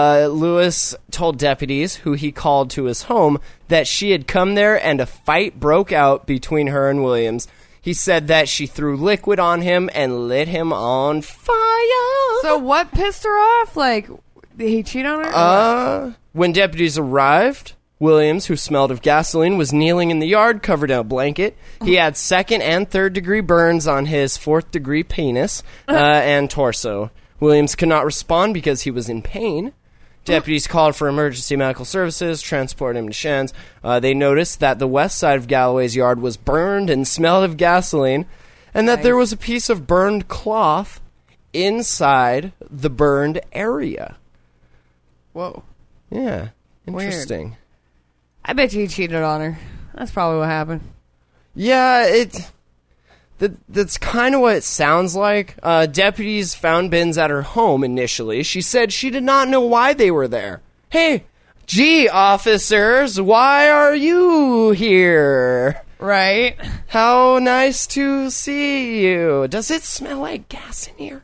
Lewis told deputies, who he called to his home, that she had come there and a fight broke out between her and Williams. He said that she threw liquid on him and lit him on fire. So what pissed her off? Like, did he cheat on her? When deputies arrived, Williams, who smelled of gasoline, was kneeling in the yard, covered in a blanket. He had second and third degree burns on his fourth degree penis and torso. Williams could not respond because he was in pain. Deputies called for emergency medical services, transported him to Shands. They noticed that the west side of Galloway's yard was burned and smelled of gasoline, and that there was a piece of burned cloth inside the burned area. Whoa. Yeah, interesting. I bet you he cheated on her. That's probably what happened. Yeah, that's kind of what it sounds like. Deputies found Binns at her home initially. She said she did not know why they were there. Hey, gee, officers, why are you here? Right. How nice to see you. Does it smell like gas in here?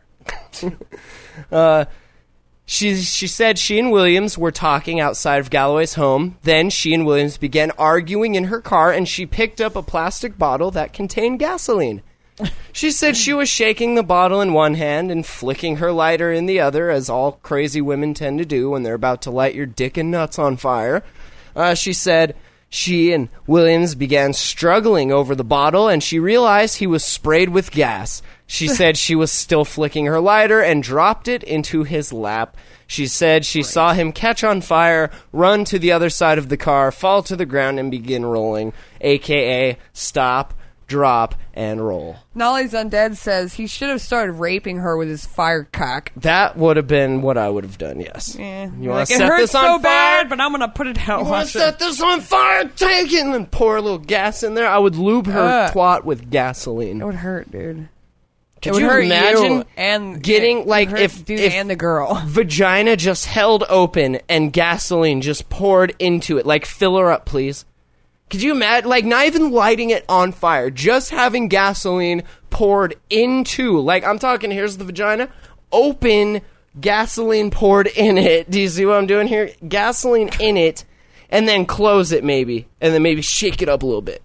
She said she and Williams were talking outside of Galloway's home. Then she and Williams began arguing in her car, and she picked up a plastic bottle that contained gasoline. She said she was shaking the bottle in one hand and flicking her lighter in the other, as all crazy women tend to do when they're about to light your dick and nuts on fire. She said she and Williams began struggling over the bottle, and she realized he was sprayed with gas. She said she was still flicking her lighter and dropped it into his lap. She said she saw him catch on fire, run to the other side of the car, fall to the ground, and begin rolling, a.k.a. stop, drop, and roll. Nolly's Undead says he should have started raping her with his fire cock. That would have been what I would have done, yes. Yeah. You want Like, to it set hurts this on so fire? bad, but I'm going to put it out. You want to set this on fire? Take it! And then pour a little gas in there. I would lube her twat with gasoline. It would hurt, dude. Could It would you hurt imagine you and getting, it like, would hurt dude and the girl. Vagina just held open and gasoline just poured into it? Like, fill her up, please. Could you imagine, like, not even lighting it on fire, just having gasoline poured into, like, I'm talking, here's the vagina, open, gasoline poured in it. Do you see what I'm doing here? Gasoline in it, and then close it maybe, and then maybe shake it up a little bit.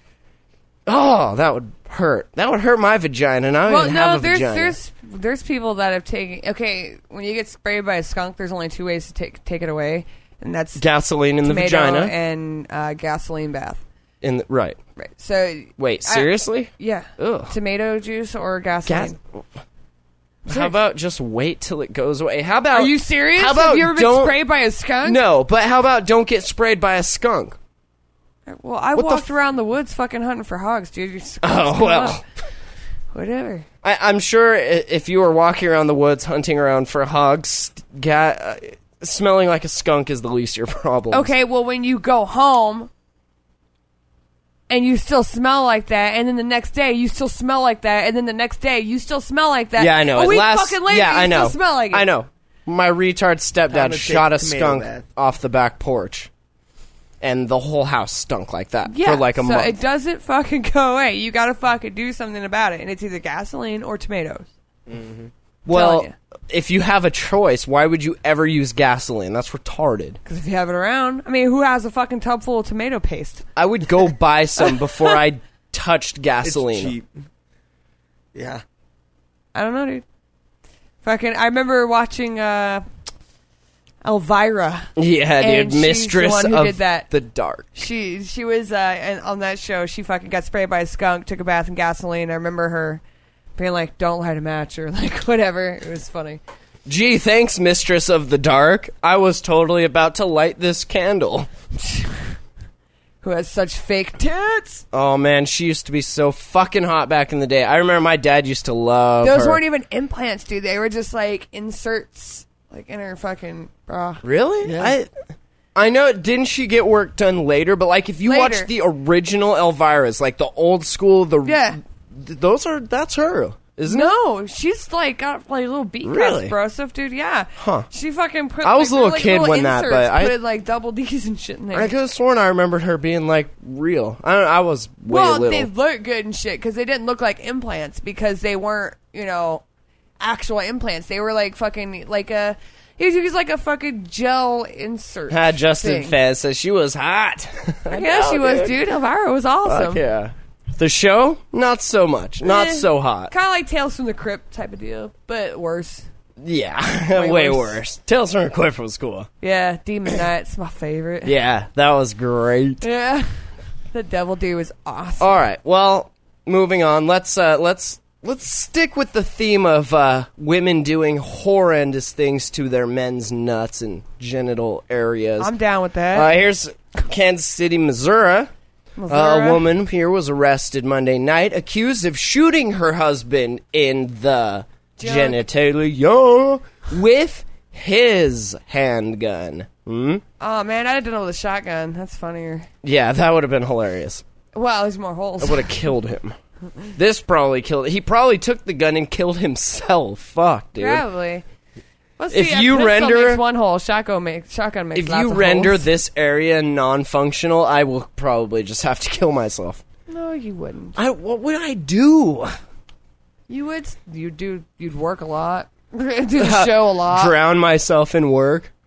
Oh, that would hurt. That would hurt my vagina, and I don't even have a vagina. There's people that have taken, okay, when you get sprayed by a skunk, there's only two ways to take it away. And that's gasoline in the tomato vagina and gasoline bath. Right. So wait, seriously? Yeah. Ugh. Tomato juice or gasoline. How about just wait till it goes away? How about? Are you serious? How about have you ever been sprayed by a skunk? No, but how about don't get sprayed by a skunk? Well, I walked around the woods fucking hunting for hogs, dude. Oh well. Whatever. I'm sure if you were walking around the woods hunting around for hogs, smelling like a skunk is the least of your problems. Okay, well, when you go home and you still smell like that, and then the next day you still smell like that, and then the next day you still smell like that. Yeah, I know. A week fucking later, you still smell like it. I know. My retard stepdad shot a skunk bath. off the back porch, and the whole house stunk like that Yeah, for like a so month. it doesn't fucking go away. You gotta fucking do something about it, and it's either gasoline or tomatoes. Mm-hmm. Well, you. if you have a choice, why would you ever use gasoline? That's retarded. Because if you have it around, I mean, who has a fucking tub full of tomato paste? I would go buy some before I touched gasoline. It's cheap. Yeah. I don't know, dude. Fucking, I remember watching Elvira. Yeah, And dude, she's mistress the one who of did that. the dark. She was and on that show. She fucking got sprayed by a skunk, took a bath in gasoline. I remember her being like, "Don't light a match," or like whatever. It was funny. Gee, thanks, mistress of the dark. I was totally about to light this candle. Who has such fake tits? Oh man, she used to be so fucking hot back in the day. I remember my dad used to love Those her. weren't even implants, dude. They were just like inserts, like in her fucking bra. Really? Yeah. I know. Didn't she get work done later? But like, if you watch the original Elvira's, like the old school, that's her, isn't it? No, she's like got like little beat Really? cuts, bro. Stuff, dude. Yeah. Huh. She fucking put. I was a like, little kid when that, inserts, but I put like double D's and shit in there. I could have sworn I remembered her being like real. I was way Well, little. they look good and shit because they didn't look like implants because they weren't, actual implants. They were like fucking like a. He was like a fucking gel insert. Justin thing. Fez says she was hot. Yeah, she was, dude. Elvira was awesome. Fuck yeah. The show, not so much. Not so hot. Kind of like Tales from the Crypt type of deal, but worse. Yeah, way worse. Tales from the Crypt was cool. Yeah, Demon Knight's my favorite. Yeah, that was great. Yeah, the Devil Dude was awesome. All right, well, moving on. Let's stick with the theme of women doing horrendous things to their men's nuts and genital areas. I'm down with that. Here's Kansas City, Missouri. A woman here was arrested Monday night, accused of shooting her husband in the genitalia with his handgun. Oh man, I didn't know the shotgun. That's funnier. Yeah, that would have been hilarious. Well, there's more holes. I would have killed him. This probably killed. He probably took the gun and killed himself. Fuck, dude. Probably. Well, see, If you a pistol render- makes one hole, shotgun makes lots If of you render holes. this area non-functional, I will probably just have to kill myself. No, you wouldn't. What would I do? You would. You'd work a lot. Do the show a lot. Drown myself in work?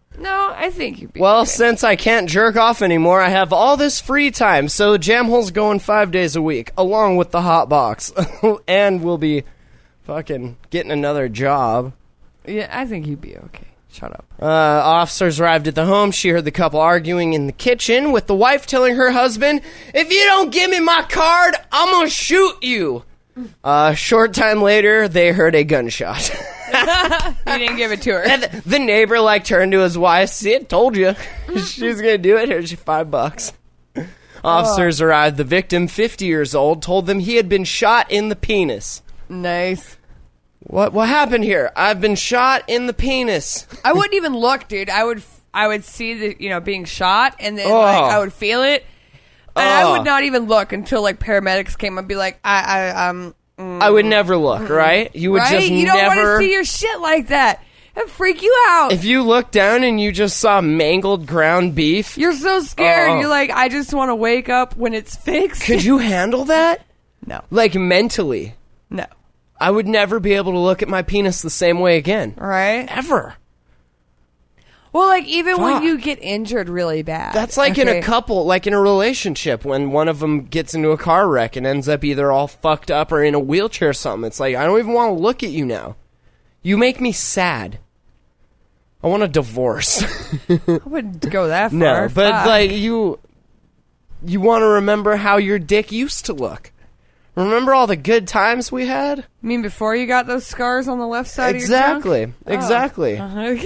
No, I think you'd be Well, okay. since I can't jerk off anymore, I have all this free time, so Jamhole's going 5 days a week, along with the hot box. And we'll be fucking getting another job. Yeah, I think you'd be okay. Shut up. Officers arrived at the home. She heard the couple arguing in the kitchen, with the wife telling her husband, "If you don't give me my card, I'm gonna shoot you." Short time later, they heard a gunshot. You didn't give it to her. And the neighbor turned to his wife. "See, I told you she was gonna do it. Here's your $5." Officers arrived. The victim, 50 years old, told them he had been shot in the penis. Nice. What happened here? I've been shot in the penis. I wouldn't even look, dude. I would see the being shot, and then Oh. I would feel it, and I Oh. would not even look until paramedics came. I'd be like, I would never look, right? You would right? just You don't want never to see your shit like that. It'd freak you out. If you looked down and you just saw mangled ground beef, You're so scared. Oh. You're like, I just want to wake up when it's fixed. could you handle that? No. Mentally. No. I would never be able to look at my penis the same way again. Right? Ever. Well, even when Fuck. you get injured really bad. That's like in a couple, in a relationship, when one of them gets into a car wreck and ends up either all fucked up or in a wheelchair or something. It's like, I don't even want to look at you now. You make me sad. I want a divorce. I wouldn't go that far. No, but Fuck. you want to remember how your dick used to look. Remember all the good times we had? You mean before you got those scars on the left side Exactly. of your junk? Exactly.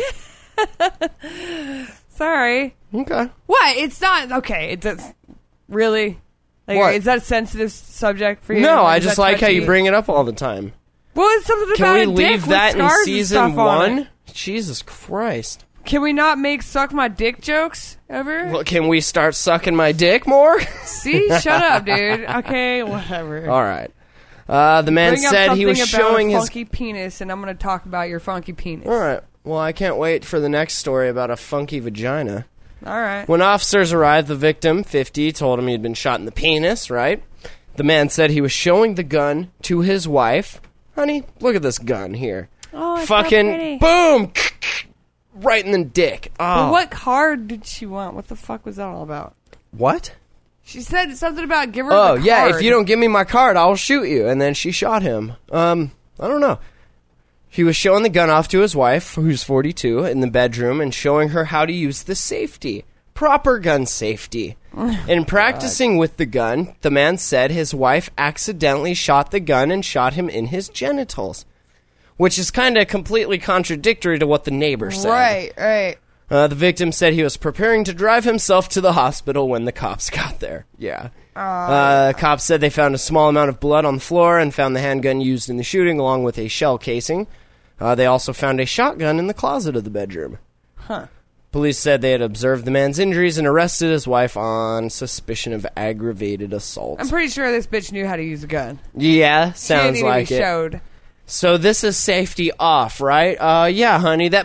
Sorry. Okay. What? It's not okay. It's really. What? Is that a sensitive subject for you? No, I Is just that like how you touchy? bring it up all the time. Well, it's something Can about we a dick leave with that in scars and season stuff on it. 1? Jesus Christ. Can we not make suck my dick jokes ever? Well, can we start sucking my dick more? See, shut up, dude. Okay, whatever. All right. The man Bring up said he was something about showing a his. funky penis, and I'm going to talk about your funky penis. All right. Well, I can't wait for the next story about a funky vagina. All right. When officers arrived, the victim, 50, told him he had been shot in the penis, right? The man said he was showing the gun to his wife. Honey, look at this gun here. Oh, it's so Fucking pretty. boom! Right in the dick. Oh. But what card did she want? What the fuck was that all about? What? She said something about give her Oh, the yeah, card. if you don't give me my card, I'll shoot you. And then she shot him. I don't know. He was showing the gun off to his wife, who's 42, in the bedroom, and showing her how to use the safety. Proper gun safety. In practicing with the gun, the man said his wife accidentally shot the gun and shot him in his genitals. Which is kind of completely contradictory to what the neighbor said. Right. The victim said he was preparing to drive himself to the hospital when the cops got there. Yeah. Cops said they found a small amount of blood on the floor and found the handgun used in the shooting along with a shell casing. They also found a shotgun in the closet of the bedroom. Huh. Police said they had observed the man's injuries and arrested his wife on suspicion of aggravated assault. I'm pretty sure this bitch knew how to use a gun. Yeah, She sounds didn't need like to be it. showed. So this is safety off, right? Yeah, honey, that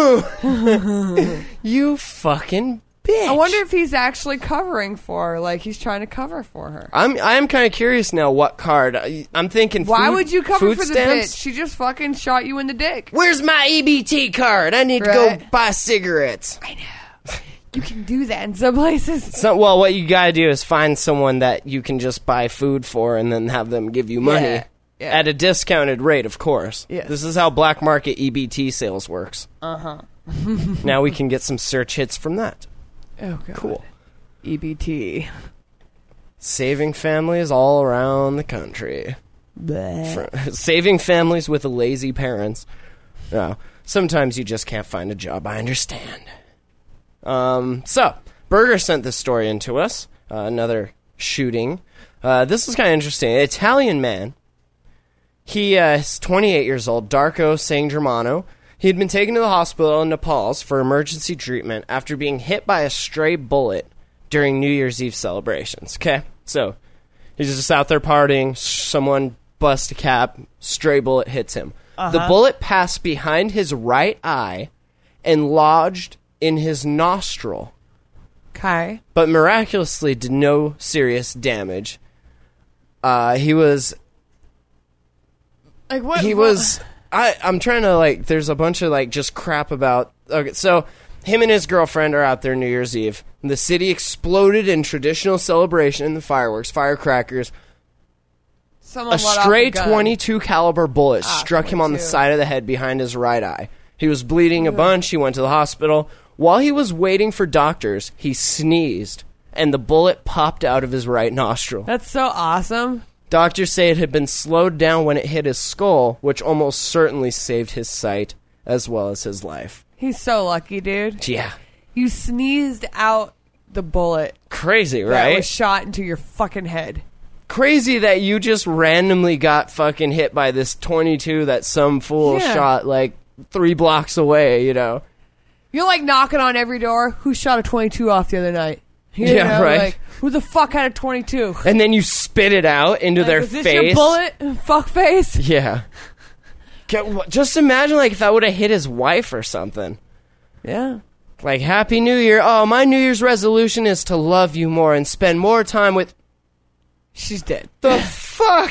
boom! You fucking bitch. I wonder if he's actually covering for her, like he's trying to cover for her. I am kind of curious now what card. I'm thinking Why food- would you cover food for the stamps? bitch? She just fucking shot you in the dick. Where's my EBT card? I need to go Right. buy cigarettes. I know. You can do that in some places. So, well, what you gotta do is find someone that you can just buy food for and then have them give you money. Yeah. At a discounted rate, of course. Yes. This is how black market EBT sales works. Now we can get some search hits from that. Oh, God. Cool. EBT. Saving families all around the country. Saving families with lazy parents. No, sometimes you just can't find a job. I understand. So, Berger sent this story in to us. Another shooting. This is kind of interesting. An Italian man. He is 28 years old, Darko San Germano. He had been taken to the hospital in Nepal for emergency treatment after being hit by a stray bullet during New Year's Eve celebrations. Okay? So, he's just out there partying. Someone busts a cap. Stray bullet hits him. The bullet passed behind his right eye and lodged in his nostril, Okay. but miraculously did no serious damage. He was... Like what? I'm trying to, there's a bunch of, just crap about... Okay, so Him and his girlfriend are out there New Year's Eve. The city exploded in traditional celebration in the fireworks, firecrackers. Someone A let off stray gun. 22 caliber bullet struck him on the 22. side of the head behind his right eye. He was bleeding a bunch. He went to the hospital. While he was waiting for doctors, he sneezed, and the bullet popped out of his right nostril. That's so awesome. Doctors say it had been slowed down when it hit his skull, which almost certainly saved his sight as well as his life. He's so lucky, dude. Yeah. You sneezed out the bullet Crazy, that right? was shot into your fucking head. Crazy that you just randomly got fucking hit by this 22 that some fool Yeah. shot like 3 blocks away, you know? You're like knocking on every door. Who shot a 22 off the other night? You Yeah, know, right. Like, who the fuck had a 22? And then you spit it out into Like, their is this face. your bullet? Fuck face. Yeah. Just imagine like if that would have hit his wife or something. Yeah. Like, Happy New Year. Oh, my New Year's resolution is to love you more and spend more time with... She's dead. The fuck?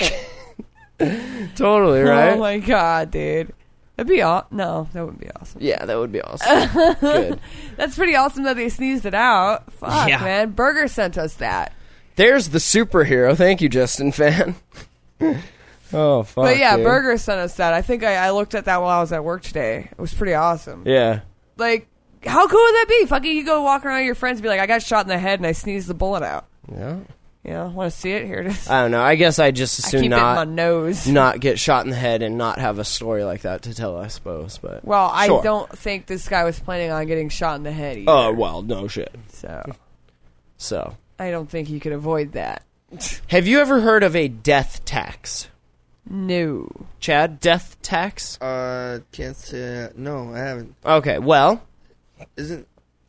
Totally, right? Oh my god, dude. That'd be no, that wouldn't be awesome. Yeah, that would be awesome. Good. That's pretty awesome that they sneezed it out. Fuck, Yeah. man. Burger sent us that. There's the superhero. Thank you, Justin Fan. Oh, fuck, But yeah, dude. Burger sent us that. I think I looked at that while I was at work today. It was pretty awesome. Yeah. Like, how cool would that be? Fucking you go walk around with your friends and be like, I got shot in the head and I sneezed the bullet out. Yeah. You know, want to see it? Here it is. I don't know. I guess I just I assume keep it in my not nose. not get shot in the head and not have a story like that to tell, I suppose. But Well, I sure. don't think this guy was planning on getting shot in the head either. Oh, well, no shit. So, I don't think he could avoid that. have you ever heard of a death tax? No. Chad, death tax? Can't say. No, I haven't. Okay, well, Isn't.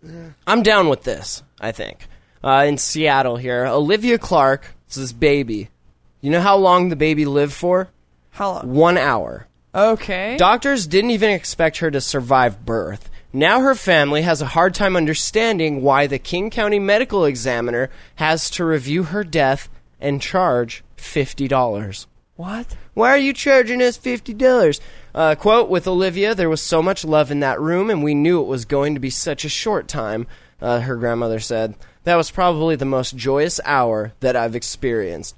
I'm down with this, I think. In Seattle here, Olivia Clark, it's this baby. You know how long the baby lived for? How long? 1 hour. Okay. Doctors didn't even expect her to survive birth. Now her family has a hard time understanding why the King County Medical Examiner has to review her death and charge $50. What? Why are you charging us $50? Quote, with Olivia, there was so much love in that room, and we knew it was going to be such a short time, her grandmother said. That was probably the most joyous hour that I've experienced.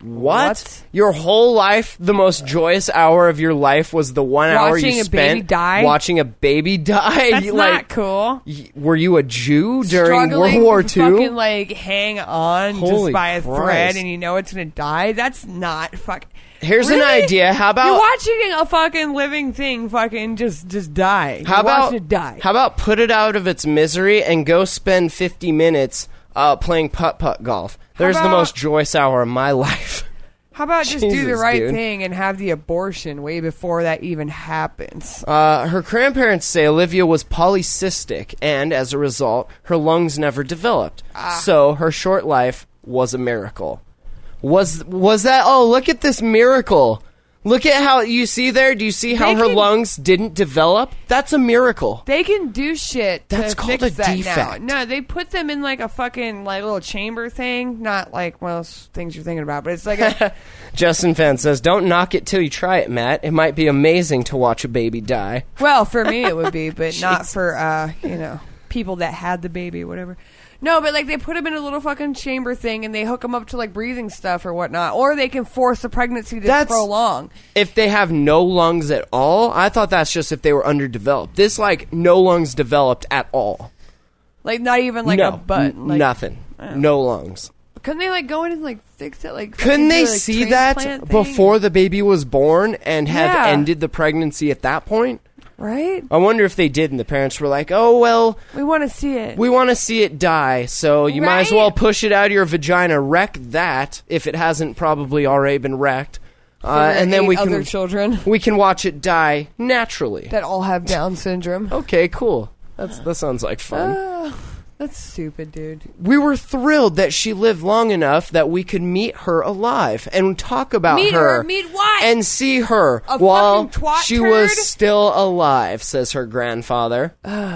What? Your whole life, the most joyous hour of your life was the 1 hour you Watching a spent baby die? watching a baby die? That's not cool. Were you a Jew during Struggling World War to fucking, II? like, hang on Holy just by a thread Christ. and you know it's going to die? That's not fucking... Here's an Really? idea. How about... You're watching a fucking living thing fucking just die. How You're about watching it die. How about put it out of its misery and go spend 50 minutes playing putt-putt golf? There's the about- most joyous hour of my life. How about just do the Jesus, right dude. thing and have the abortion way before that even happens? Her grandparents say Olivia was polycystic, and as a result, her lungs never developed. So her short life was a miracle. Was that? Oh, look at this miracle! Look at how you see there. Do you see how They her can- lungs didn't develop? That's a miracle. They can do shit That's to called fix a that defect. now. No, they put them in like a fucking like little chamber thing. Not like one of those things you're thinking about, but it's like a... Justin Fan says, "Don't knock it till you try it, Matt. It might be amazing to watch a baby die." Well, for me it would be, but not for people that had the baby, whatever. No, but like they put them in a little fucking chamber thing and they hook them up to like breathing stuff or whatnot, or they can force the pregnancy to That's- prolong. If they have no lungs at all, I thought that's just if they were underdeveloped. This, like, no lungs developed at all. Like not even like no, a butt. Like, nothing. No lungs. Couldn't they like go in and like fix it? Like Couldn't fucking they do, like, see that transplant thing? before the baby was born and have Yeah. ended the pregnancy at that point? Right? I wonder if they did, and the parents were like, "Oh well, We want to see it. we want to see it die, so you might as Right. well push it out of your vagina, wreck that if it hasn't probably already been wrecked, and then we other can children we can watch it die naturally." that all have Down syndrome. Okay, cool. That sounds like fun. That's stupid, dude. We were thrilled that she lived long enough that we could meet her alive and talk about Meet her. her? Meet what? And see her A while fucking twat she turd? was still alive, says her grandfather.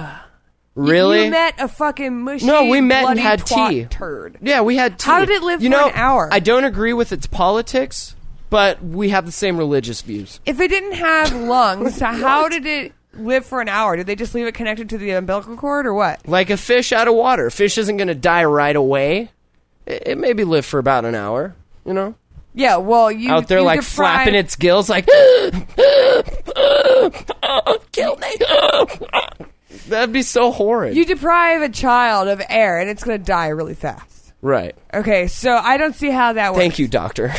Really? You met a fucking mushy, No, we met and bloody had twat tea. turd. Yeah, we had tea. How did it live you for know, an hour? I don't agree with its politics, but we have the same religious views. If it didn't have lungs, how did it live for an hour? Did they just leave it connected to the umbilical cord or what? Like a fish out of water. Fish isn't going to die right away. It maybe live for about an hour, you know? Yeah, well, you out there you like deprive- flapping its gills like, kill me. That'd be so horrid. You deprive a child of air, and it's going to die really fast. Right. Okay, so I don't see how that works. Thank you, doctor.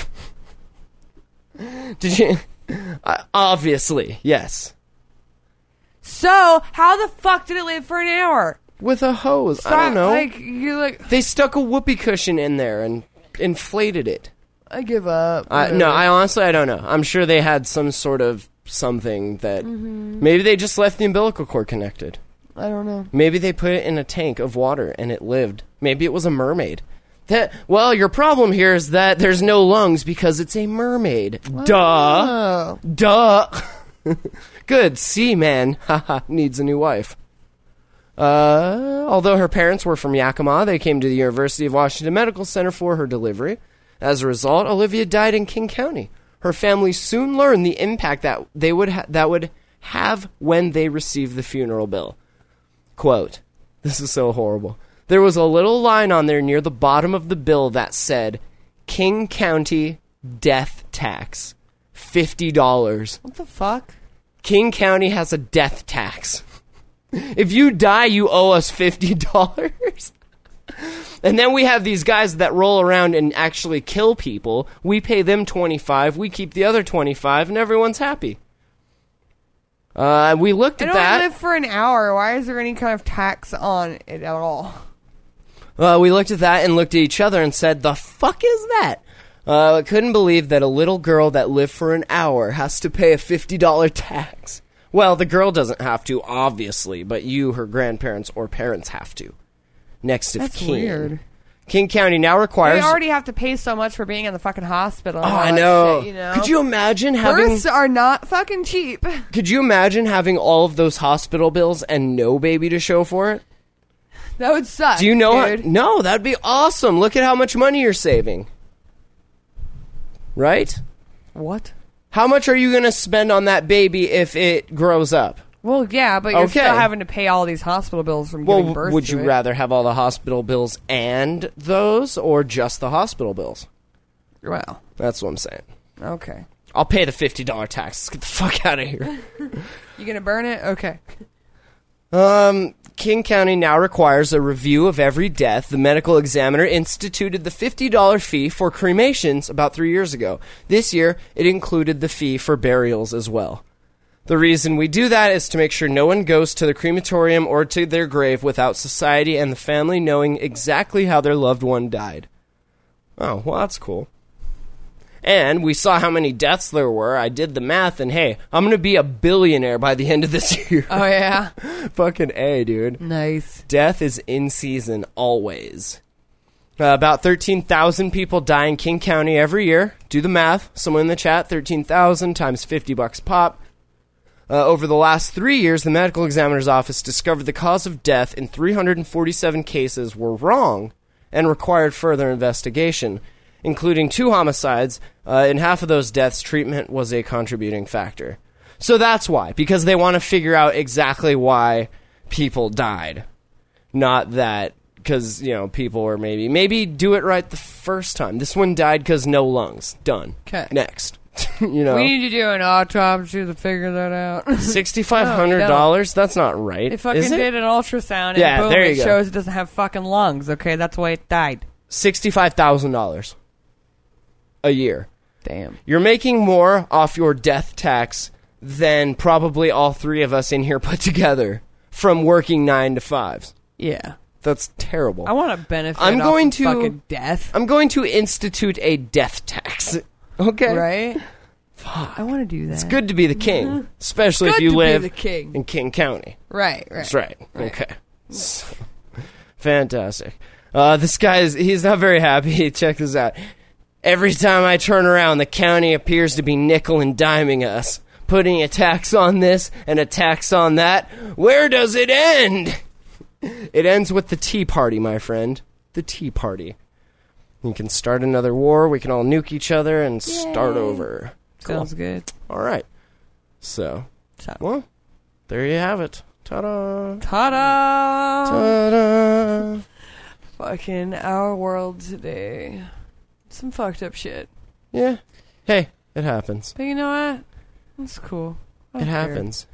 Did you... obviously, yes. So, how the fuck did it live for an hour? With a hose. I don't know. Like, you're like, They stuck a whoopee cushion in there and inflated it. I give up. No, I honestly, I don't know. I'm sure they had some sort of something that... Maybe they just left the umbilical cord connected. I don't know. Maybe they put it in a tank of water and it lived. Maybe it was a mermaid. Well, your problem here is that there's no lungs because it's a mermaid. Duh. Oh. Duh. Good. Seaman. Haha. Needs a new wife. Although her parents were from Yakima, they came to the University of Washington Medical Center for her delivery. As a result, Olivia died in King County. Her family soon learned the impact that they would have when they received the funeral bill. Quote, this is so horrible. There was a little line on there near the bottom of the bill that said, King County death tax, $50. What the fuck? King County has a death tax. If you die, you owe us $50. And then we have these guys that roll around and actually kill people. We pay them $25, we keep the other $25, and everyone's happy. We looked I at don't that. live for an hour. Why is there any kind of tax on it at all? We looked at that and looked at each other and said, the fuck is that? I couldn't believe that a little girl that lived for an hour has to pay a $50 tax. Well, the girl doesn't have to, obviously, but you, her grandparents, or parents have to. Next of That's kin. weird. King County now requires... They already have to pay so much for being in the fucking hospital. Oh, and all I that know. shit, you know. Could you imagine having... Births are not fucking cheap. Could you imagine having all of those hospital bills and no baby to show for it? That would suck. Do you know? dude. No, that'd be awesome. Look at how much money you're saving. Right? What? How much are you going to spend on that baby if it grows up? Well, yeah, but you're Okay. still having to pay all these hospital bills from giving birth would to you it. rather have all the hospital bills and those, or just the hospital bills? Well, That's what I'm saying. okay. I'll pay the $50 tax. Let's get the fuck out of here. You gonna burn it? Okay. King County now requires a review of every death. The medical examiner instituted the $50 fee for cremations about 3 years ago. This year, it included the fee for burials as well. The reason we do that is to make sure no one goes to the crematorium or to their grave without society and the family knowing exactly how their loved one died. Oh, well, that's cool. And we saw how many deaths there were. I did the math, and hey, I'm going to be a billionaire by the end of this year. Oh yeah. Fucking A, dude. Nice. Death is in season always. About 13,000 people die in King County every year. Do the math. Someone in the chat, 13,000 times $50 pop. Over the last 3 years, the medical examiner's office discovered the cause of death in 347 cases were wrong and required further investigation, including 2 homicides. In half of those deaths, treatment was a contributing factor. So that's why, because they want to figure out exactly why people died. Not that, because, you know, people were maybe do it right the first time. This one died because no lungs. Done. 'Kay. Next. You know, We need to do an autopsy to figure that out. $6,500? That's not right. They fucking is it? did an ultrasound and Yeah, boom, there it you go. shows it doesn't have fucking lungs. Okay, that's why it died. $65,000 a year. Damn. You're making more off your death tax than probably all 3 of us in here put together from working 9 to 5s. Yeah. That's terrible. I want to benefit I'm off going of to- fucking death. I'm going to institute a death tax. Okay? Right? Fuck. I want to do that. It's good to be the king, especially Good if you to be live the king. in King County. Right, right. That's right. Okay. So, fantastic. This guy he's not very happy. Check this out. Every time I turn around, the county appears to be nickel and diming us, putting a tax on this and a tax on that. Where does it end? It ends with the Tea Party, my friend. The Tea Party. You can start another war. We can all nuke each other and start over. Cool. Sounds good. All right. So, So. well, there you have it. Ta-da. Ta-da! Ta-da. Fucking our world today. Some fucked up shit. Yeah. Hey, it happens. But you know what? That's cool. I It don't care. happens.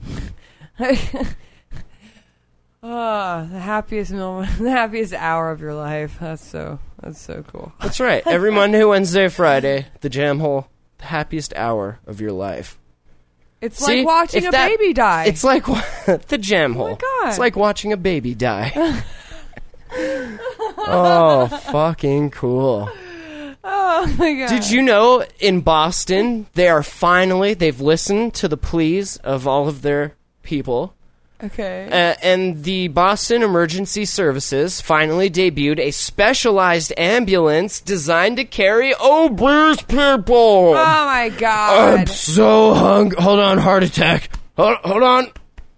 The happiest moment, the happiest hour of your life. That's so cool. That's right. Every Monday, Wednesday, Friday, the Jam Hole, the happiest hour of your life. It's See, like watching if a baby die. It's like the Jam Hole. my God. It's like watching a baby die. Oh, fucking cool. oh my god! Did you know in Boston, they've listened to the pleas of all of their people. Okay. And the Boston Emergency Services finally debuted a specialized ambulance designed to carry obese people. Oh my god! I'm so hungry. Hold on, heart attack. Hold on.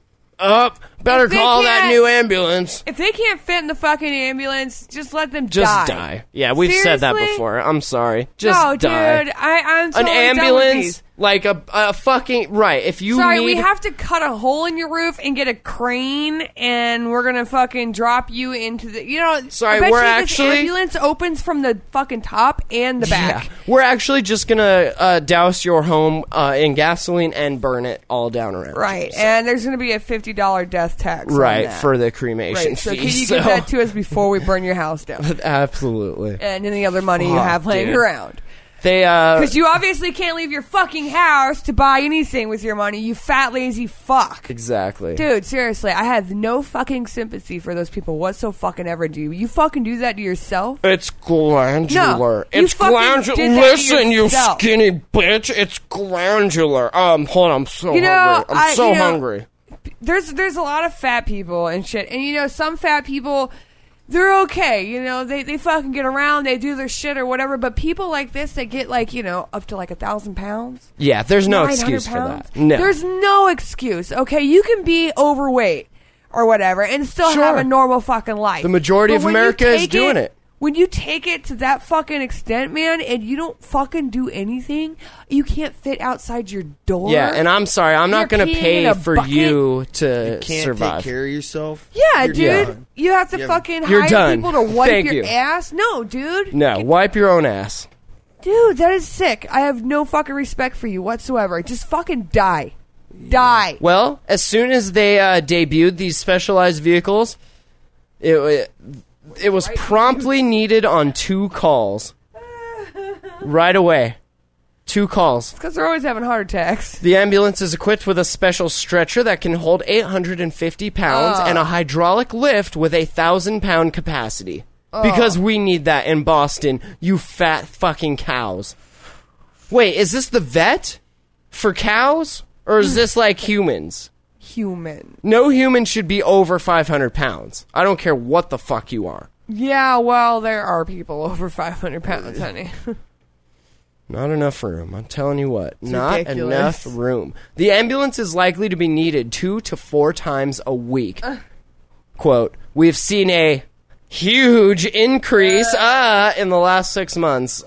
Up. Better If they call that can't- new ambulance. If they can't fit in the fucking ambulance, just let them Just die. Yeah, we've said that Seriously? before. I'm sorry. Just no, die. dude, I'm An totally done with ambulance, these. like a fucking right. If you Sorry, need, we have to cut a hole in your roof and get a crane, and we're gonna fucking drop you into the. You know, Sorry, I bet we're you actually- this ambulance opens from the fucking top and the back. Yeah. We're actually just gonna douse your home in gasoline and burn it all down around. Right, you. and there's gonna be a $50 death tax. Right, on that. for the cremation Right, so fee. can you give that to us before we burn your house down? Absolutely. And any other money you Fuck, have laying dude. around. They Because you obviously can't leave your fucking house to buy anything with your money, you fat, lazy fuck. exactly. Dude, seriously, I have no fucking sympathy for those people whatsoever. Do you fucking do that to yourself? It's glandular. No, you It's fucking glandular. did that to Listen, you yourself. skinny bitch. It's glandular. Hold on. I'm so You know, hungry. I'm so you know, hungry. There's a lot of fat people and shit, and you know, some fat people, they're okay, you know, they fucking get around, they do their shit or whatever, but people like this that get like, you know, up to like 1,000 pounds. Yeah, there's no 900 excuse for pounds? that. No. There's no excuse, okay? You can be overweight or whatever and still Sure. have a normal fucking life. The majority But of when you America is take doing it. When you take it to that fucking extent, man, and you don't fucking do anything, you can't fit outside your door. Yeah, and I'm sorry. I'm not You're going to peeing pay in a for bucket. you to Can't survive. take care of yourself. Yeah, You're dude. done. You have to Yeah. fucking You're hire done. people to wipe Thank your you. ass. No, dude. No, wipe your own ass. Dude, that is sick. I have no fucking respect for you whatsoever. Just fucking die. Die. Well, as soon as they debuted these specialized vehicles, it was promptly needed on 2 calls. Right away. 2 calls. Because they're always having heart attacks. The ambulance is equipped with a special stretcher that can hold 850 pounds and a hydraulic lift with a 1,000-pound capacity. Because we need that in Boston, you fat fucking cows. Wait, is this the vet for cows? Or is this like humans? Human. No human should be over 500 pounds. I don't care what the fuck you are. Yeah, well, there are people over 500 pounds, honey. Not enough room. I'm telling you what. Not ridiculous. enough room. The ambulance is likely to be needed 2 to 4 times a week. Quote, we've seen a huge increase in the last 6 months,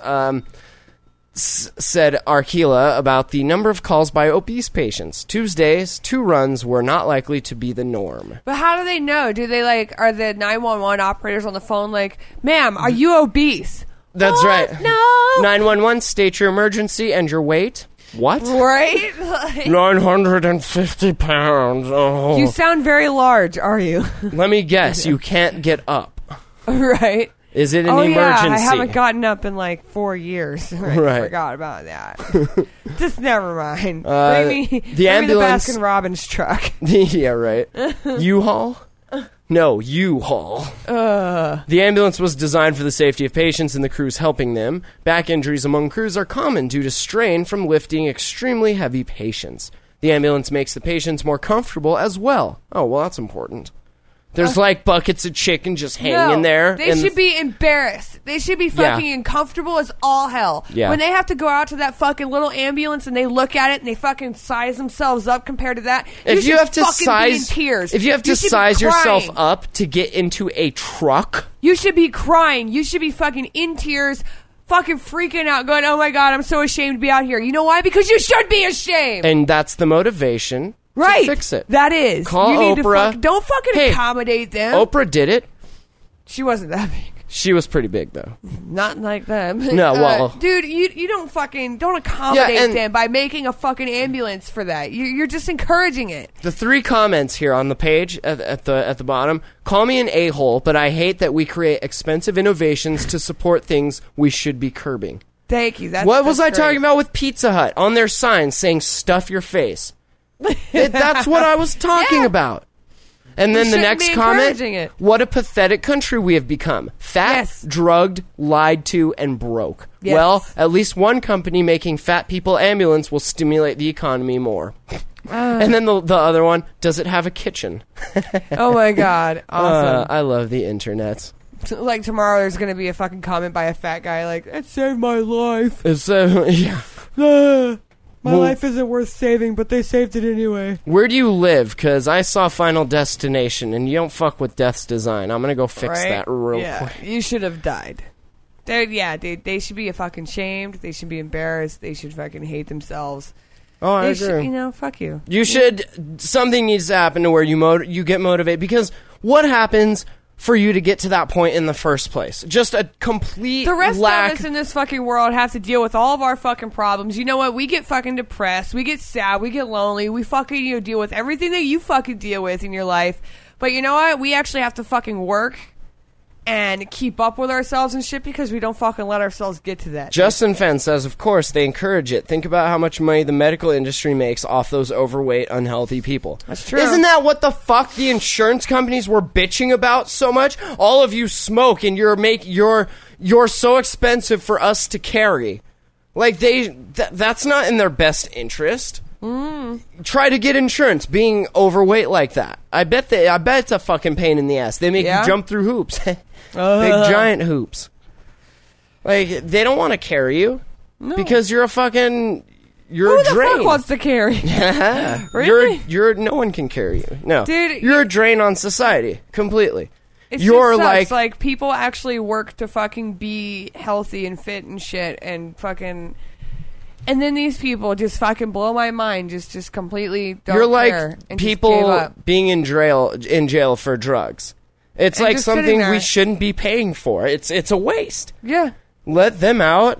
said Arkela about the number of calls by obese patients. Tuesdays, 2 runs were not likely to be the norm. But how do they know? Do they, like, are the 911 operators on the phone like, ma'am, are you obese? That's What? right. No. 911, state your emergency and your weight. What? Right? Like, 950 pounds. Oh. you sound very large, are you? Let me guess, you can't get up. Right? Is it an Oh, emergency? yeah, I haven't gotten up in like 4 years. I Right. forgot about that. Just never mind. The bring me ambulance- the Baskin Robbins truck. Yeah, right. U-Haul? No, U-Haul. The ambulance was designed for the safety of patients and the crews helping them. Back injuries among crews are common due to strain from lifting extremely heavy patients. The ambulance makes the patients more comfortable as well. Oh, well, that's important. There's like buckets of chicken just hanging there. They and- should be embarrassed. They should be fucking uncomfortable as all hell. Yeah. When they have to go out to that fucking little ambulance and they look at it and they fucking size themselves up compared to that. If you should have to fucking be in size, tears. if you have to should be size yourself crying. up to get into a truck, You should be crying. You should be fucking in tears, fucking freaking out, going, oh my God, I'm so ashamed to be out here. You know why? Because you should be ashamed. and that's the motivation Right. fix it. That is. Call you need Oprah. To don't fucking Hey, accommodate them. Oprah did it. She wasn't that big. She was pretty big, though. Not like them. No, well. Dude, you don't accommodate and- them by making a fucking ambulance for that. You're just encouraging it. The 3 comments here on the page at the bottom. Call me an a-hole, but I hate that we create expensive innovations to support things we should be curbing. Thank you. What was I that's talking great. about with Pizza Hut on their sign saying "stuff your face"? That's what I was talking Yeah. about. And then the shouldn't next be comment: encouraging it. "What a pathetic country we have become: fat, Yes. drugged, lied to, and broke." Yes. Well, at least one company making fat people ambulance will stimulate the economy more. And then the other one: does it have a kitchen? Oh my god. Awesome. I love the internet. Like tomorrow there's going to be a fucking comment by a fat guy like, "It saved my life. It's yeah. My Well- life isn't worth saving, but they saved it anyway." Where do you live? Because I saw Final Destination, and you don't fuck with Death's Design. I'm gonna go fix Right? that real Yeah. quick. You should have died. They should be fucking shamed. They should be embarrassed. They should fucking hate themselves. Oh, I They agree. should, fuck you. You should. Something needs to happen to where you get motivated. Because what happens for you to get to that point in the first place? Just a complete The rest lack. of us in this fucking world have to deal with all of our fucking problems. You know what? We get fucking depressed. We get sad. We get lonely. We fucking deal with everything that you fucking deal with in your life. But you know what? We actually have to fucking work and keep up with ourselves and shit because we don't fucking let ourselves get to that. Justin Fenn says, of course, they encourage it. Think about how much money the medical industry makes off those overweight, unhealthy people. That's true. Isn't that what the fuck the insurance companies were bitching about so much? All of you smoke and you're so expensive for us to carry. Like that's not in their best interest. Try to get insurance being overweight like that. I bet it's a fucking pain in the ass. They make Yeah? you jump through hoops. Big giant hoops. Like they don't want to carry you because you're a fucking you're Who a the drain. fuck wants to carry? Really? You're no one can carry you. No. Dude, you're a drain on society completely. It You're just sucks. like people actually work to fucking be healthy and fit and shit and fucking, and then these people just fucking blow my mind. Just completely don't you're care like and just gave people up. being in jail for drugs. It's And like just sitting something there. we shouldn't be paying for. It's a waste. Yeah, Let them out.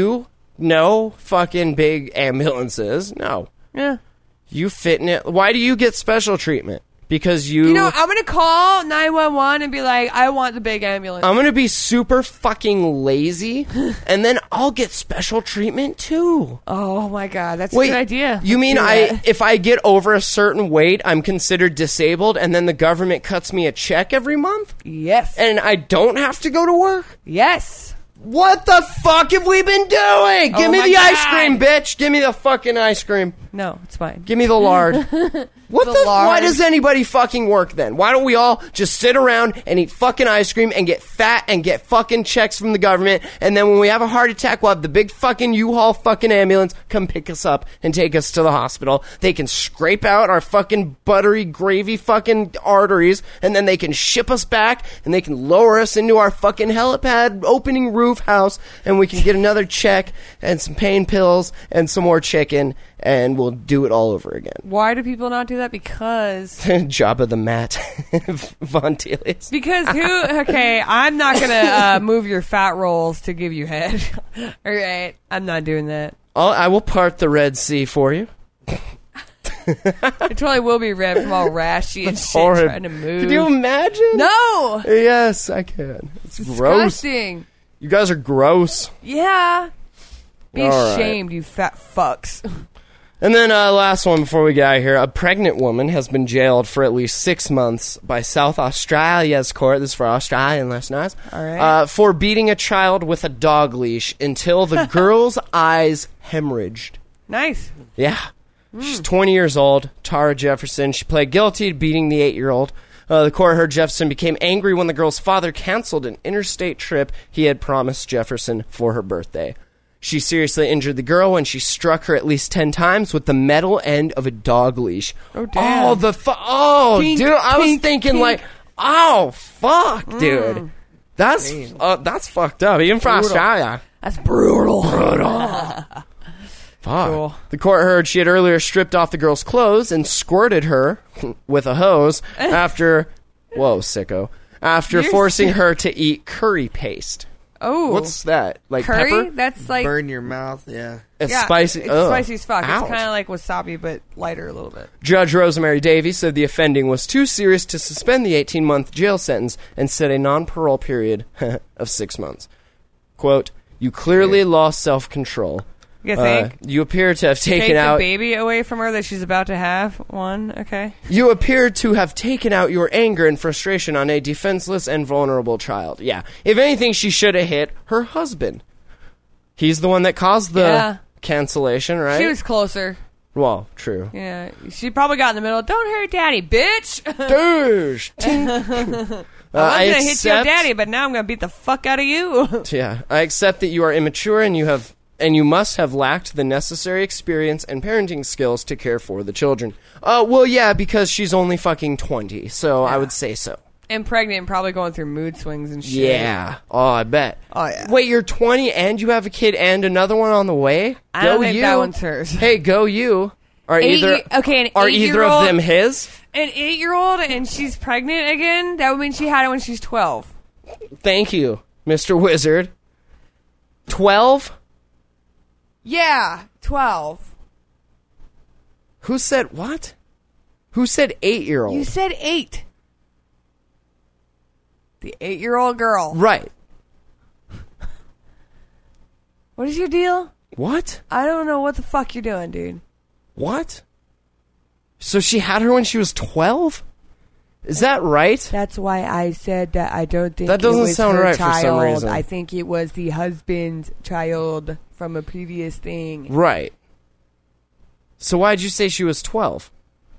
No fucking big ambulances. No. yeah. You fit in it. Why do you get special treatment? Because You know, I'm gonna call 911 and be like, I want the big ambulance. I'm gonna be super fucking lazy, and then I'll get special treatment too. Oh my god, that's Wait, a good idea. You Let's mean do that. if I get over a certain weight, I'm considered disabled, and then the government cuts me a check every month, Yes. and I don't have to go to work? Yes. What the fuck have we been doing? Give Oh me my the ice God. cream, bitch. Give me the fucking ice cream. No, it's fine. Give me the lard. What The the? Why lard. does anybody fucking work then? Why don't we all just sit around and eat fucking ice cream and get fat and get fucking checks from the government, and then when we have a heart attack, we'll have the big fucking U-Haul fucking ambulance come pick us up and take us to the hospital. They can scrape out our fucking buttery gravy fucking arteries, and then they can ship us back, and they can lower us into our fucking helipad opening roof house, and we can get another check and some pain pills and some more chicken, and we'll do it all over again. Why do people not do that? Because Jabba the Matt Von Telius. Because who? Okay, I'm not gonna move your fat rolls to give you head. All right, I'm not doing that. I will part the Red Sea for you. It totally will be red from all rashy and shit Horrid. trying to move. Can you imagine? No, Yes, I can. It's gross. disgusting. You guys are gross. Yeah, be All right. ashamed, you fat fucks. And then last one before we get out of here. A pregnant woman has been jailed for at least 6 months by South Australia's court. This is for Australian listeners. All right. For beating a child with a dog leash until the girl's eyes hemorrhaged. Nice. Yeah. She's 20 years old, Tara Jefferson. She pled guilty to beating the 8-year-old. The court heard Jefferson became angry when the girl's father canceled an interstate trip he had promised Jefferson for her birthday. She seriously injured the girl when she struck her at least 10 times with the metal end of a dog leash. Oh, damn. Oh, Tink, dude, I was tink, thinking tink. like, oh, fuck, dude. That's fucked up, even for Australia. That's brutal. Fuck. Cool. The court heard she had earlier stripped off the girl's clothes and squirted her with a hose after... Whoa, sicko. After You're forcing her to eat curry paste. Oh. What's that? Like curry? pepper? That's like... Burn your mouth, yeah. It's yeah, spicy. It's Ugh. spicy as fuck. Ouch. It's kind of like wasabi, but lighter a little bit. Judge Rosemary Davies said the offending was too serious to suspend the 18-month jail sentence and set a non-parole period of 6 months. Quote, you clearly lost self-control. You think? You appear to have taken Take out... the baby away from her that she's about to have? One? Okay. You appear to have taken out your anger and frustration on a defenseless and vulnerable child. Yeah. If anything, she should have hit her husband. He's the one that caused the cancellation, right? She was closer. Well, true. Yeah. She probably got in the middle. Don't hurt daddy, bitch! Douche! I was going to hit your daddy, but now I'm going to beat the fuck out of you. Yeah. I accept that you are immature and you must have lacked the necessary experience and parenting skills to care for the children. Well, yeah, because she's only fucking 20, so I would say so. And pregnant and probably going through mood swings and shit. Yeah. Oh, I bet. Oh, yeah. Wait, you're 20 and you have a kid and another one on the way? I don't Go think you. that one's hers. Hey, go you. Are An either eight-year-old- of them his? An 8-year-old and she's pregnant again? That would mean she had it when she's 12. Thank you, Mr. Wizard. 12? Yeah, 12. Who said what? Who said 8-year-old? You said 8. The 8-year-old girl. Right. What is your deal? What? I don't know what the fuck you're doing, dude. What? So she had her when she was 12? Is that right? That's why I said that I don't think That doesn't it was sound her right for child. some reason. I think it was the husband's child from a previous thing. Right. So why'd you say she was 12?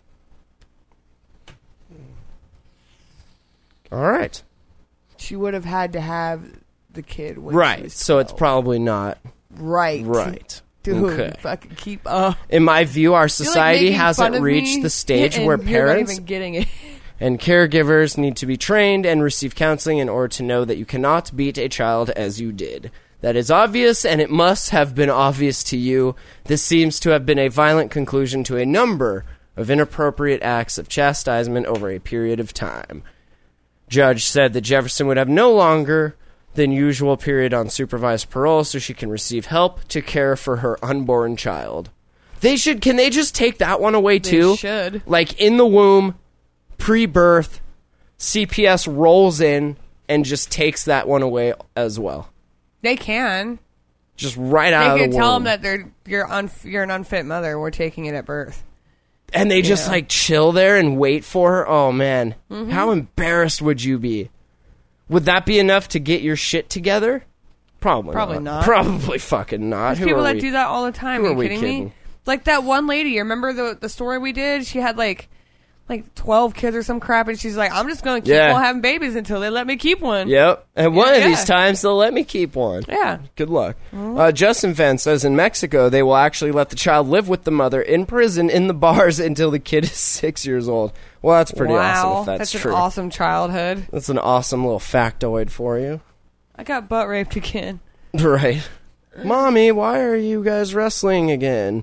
All right. She would have had to have the kid when she Right. was So it's 12. probably not. Right. Right. Dude, Okay. fucking keep up. In my view, our You're, like, society making fun hasn't of reached me, the stage and where you're parents not even getting it. and caregivers need to be trained and receive counseling in order to know that you cannot beat a child as you did. That is obvious, and it must have been obvious to you. This seems to have been a violent conclusion to a number of inappropriate acts of chastisement over a period of time. Judge said that Jefferson would have no longer than usual period on supervised parole so she can receive help to care for her unborn child. Can they just take that one away too? They should. Like in the womb, pre-birth, CPS rolls in and just takes that one away as well. They can. Just right out They of the can womb. tell them that you're an unfit mother. We're taking it at birth. And they just Yeah. like chill there and wait for her. Oh man, Mm-hmm. how embarrassed would you be? Would that be enough to get your shit together? Probably not. Probably fucking not. There's Who people are that we? do that all the time. Who Are are you we kidding kidding? me? Like that one lady. You remember the story we did? She had like 12 kids or some crap, and she's like, I'm just going to keep Yeah. on having babies until they let me keep one. Yep. And one of Yeah. these times they'll let me keep one. Yeah. Good luck. Mm-hmm. Justin Van says in Mexico they will actually let the child live with the mother in prison in the bars until the kid is 6 years old. Well, that's pretty Wow. awesome if that's true. an awesome childhood. That's an awesome little factoid for you. I got butt raped again. Right. Mommy, why are you guys wrestling again?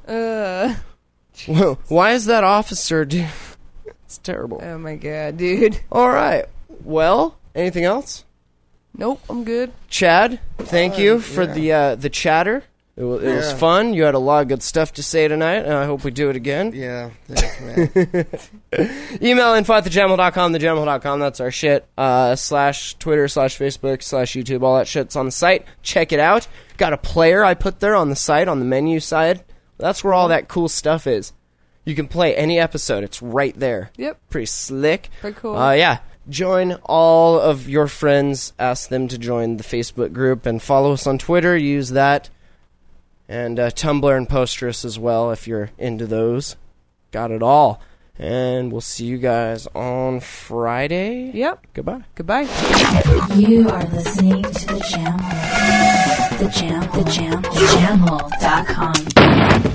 Well, why is that officer do? It's terrible. Oh my god, dude. All right. Well, anything else? Nope, I'm good. Chad, thank you for the chatter. It was fun. You had a lot of good stuff to say tonight, and I hope we do it again. Yeah, thanks, man. Email info@thejamhole.com, thejamhole.com. That's our shit. /Twitter, /Facebook, /YouTube. All that shit's on the site. Check it out. Got a player I put there on the site, on the menu side. That's where all that cool stuff is. You can play any episode. It's right there. Yep. Pretty slick. Pretty cool. Yeah. Join all of your friends. Ask them to join the Facebook group and follow us on Twitter. Use that. And Tumblr and Posterous as well if you're into those. Got it all. And we'll see you guys on Friday. Yep. Goodbye. Goodbye. You are listening to The Jam Hole. The Jam Hole. TheJamHole.com.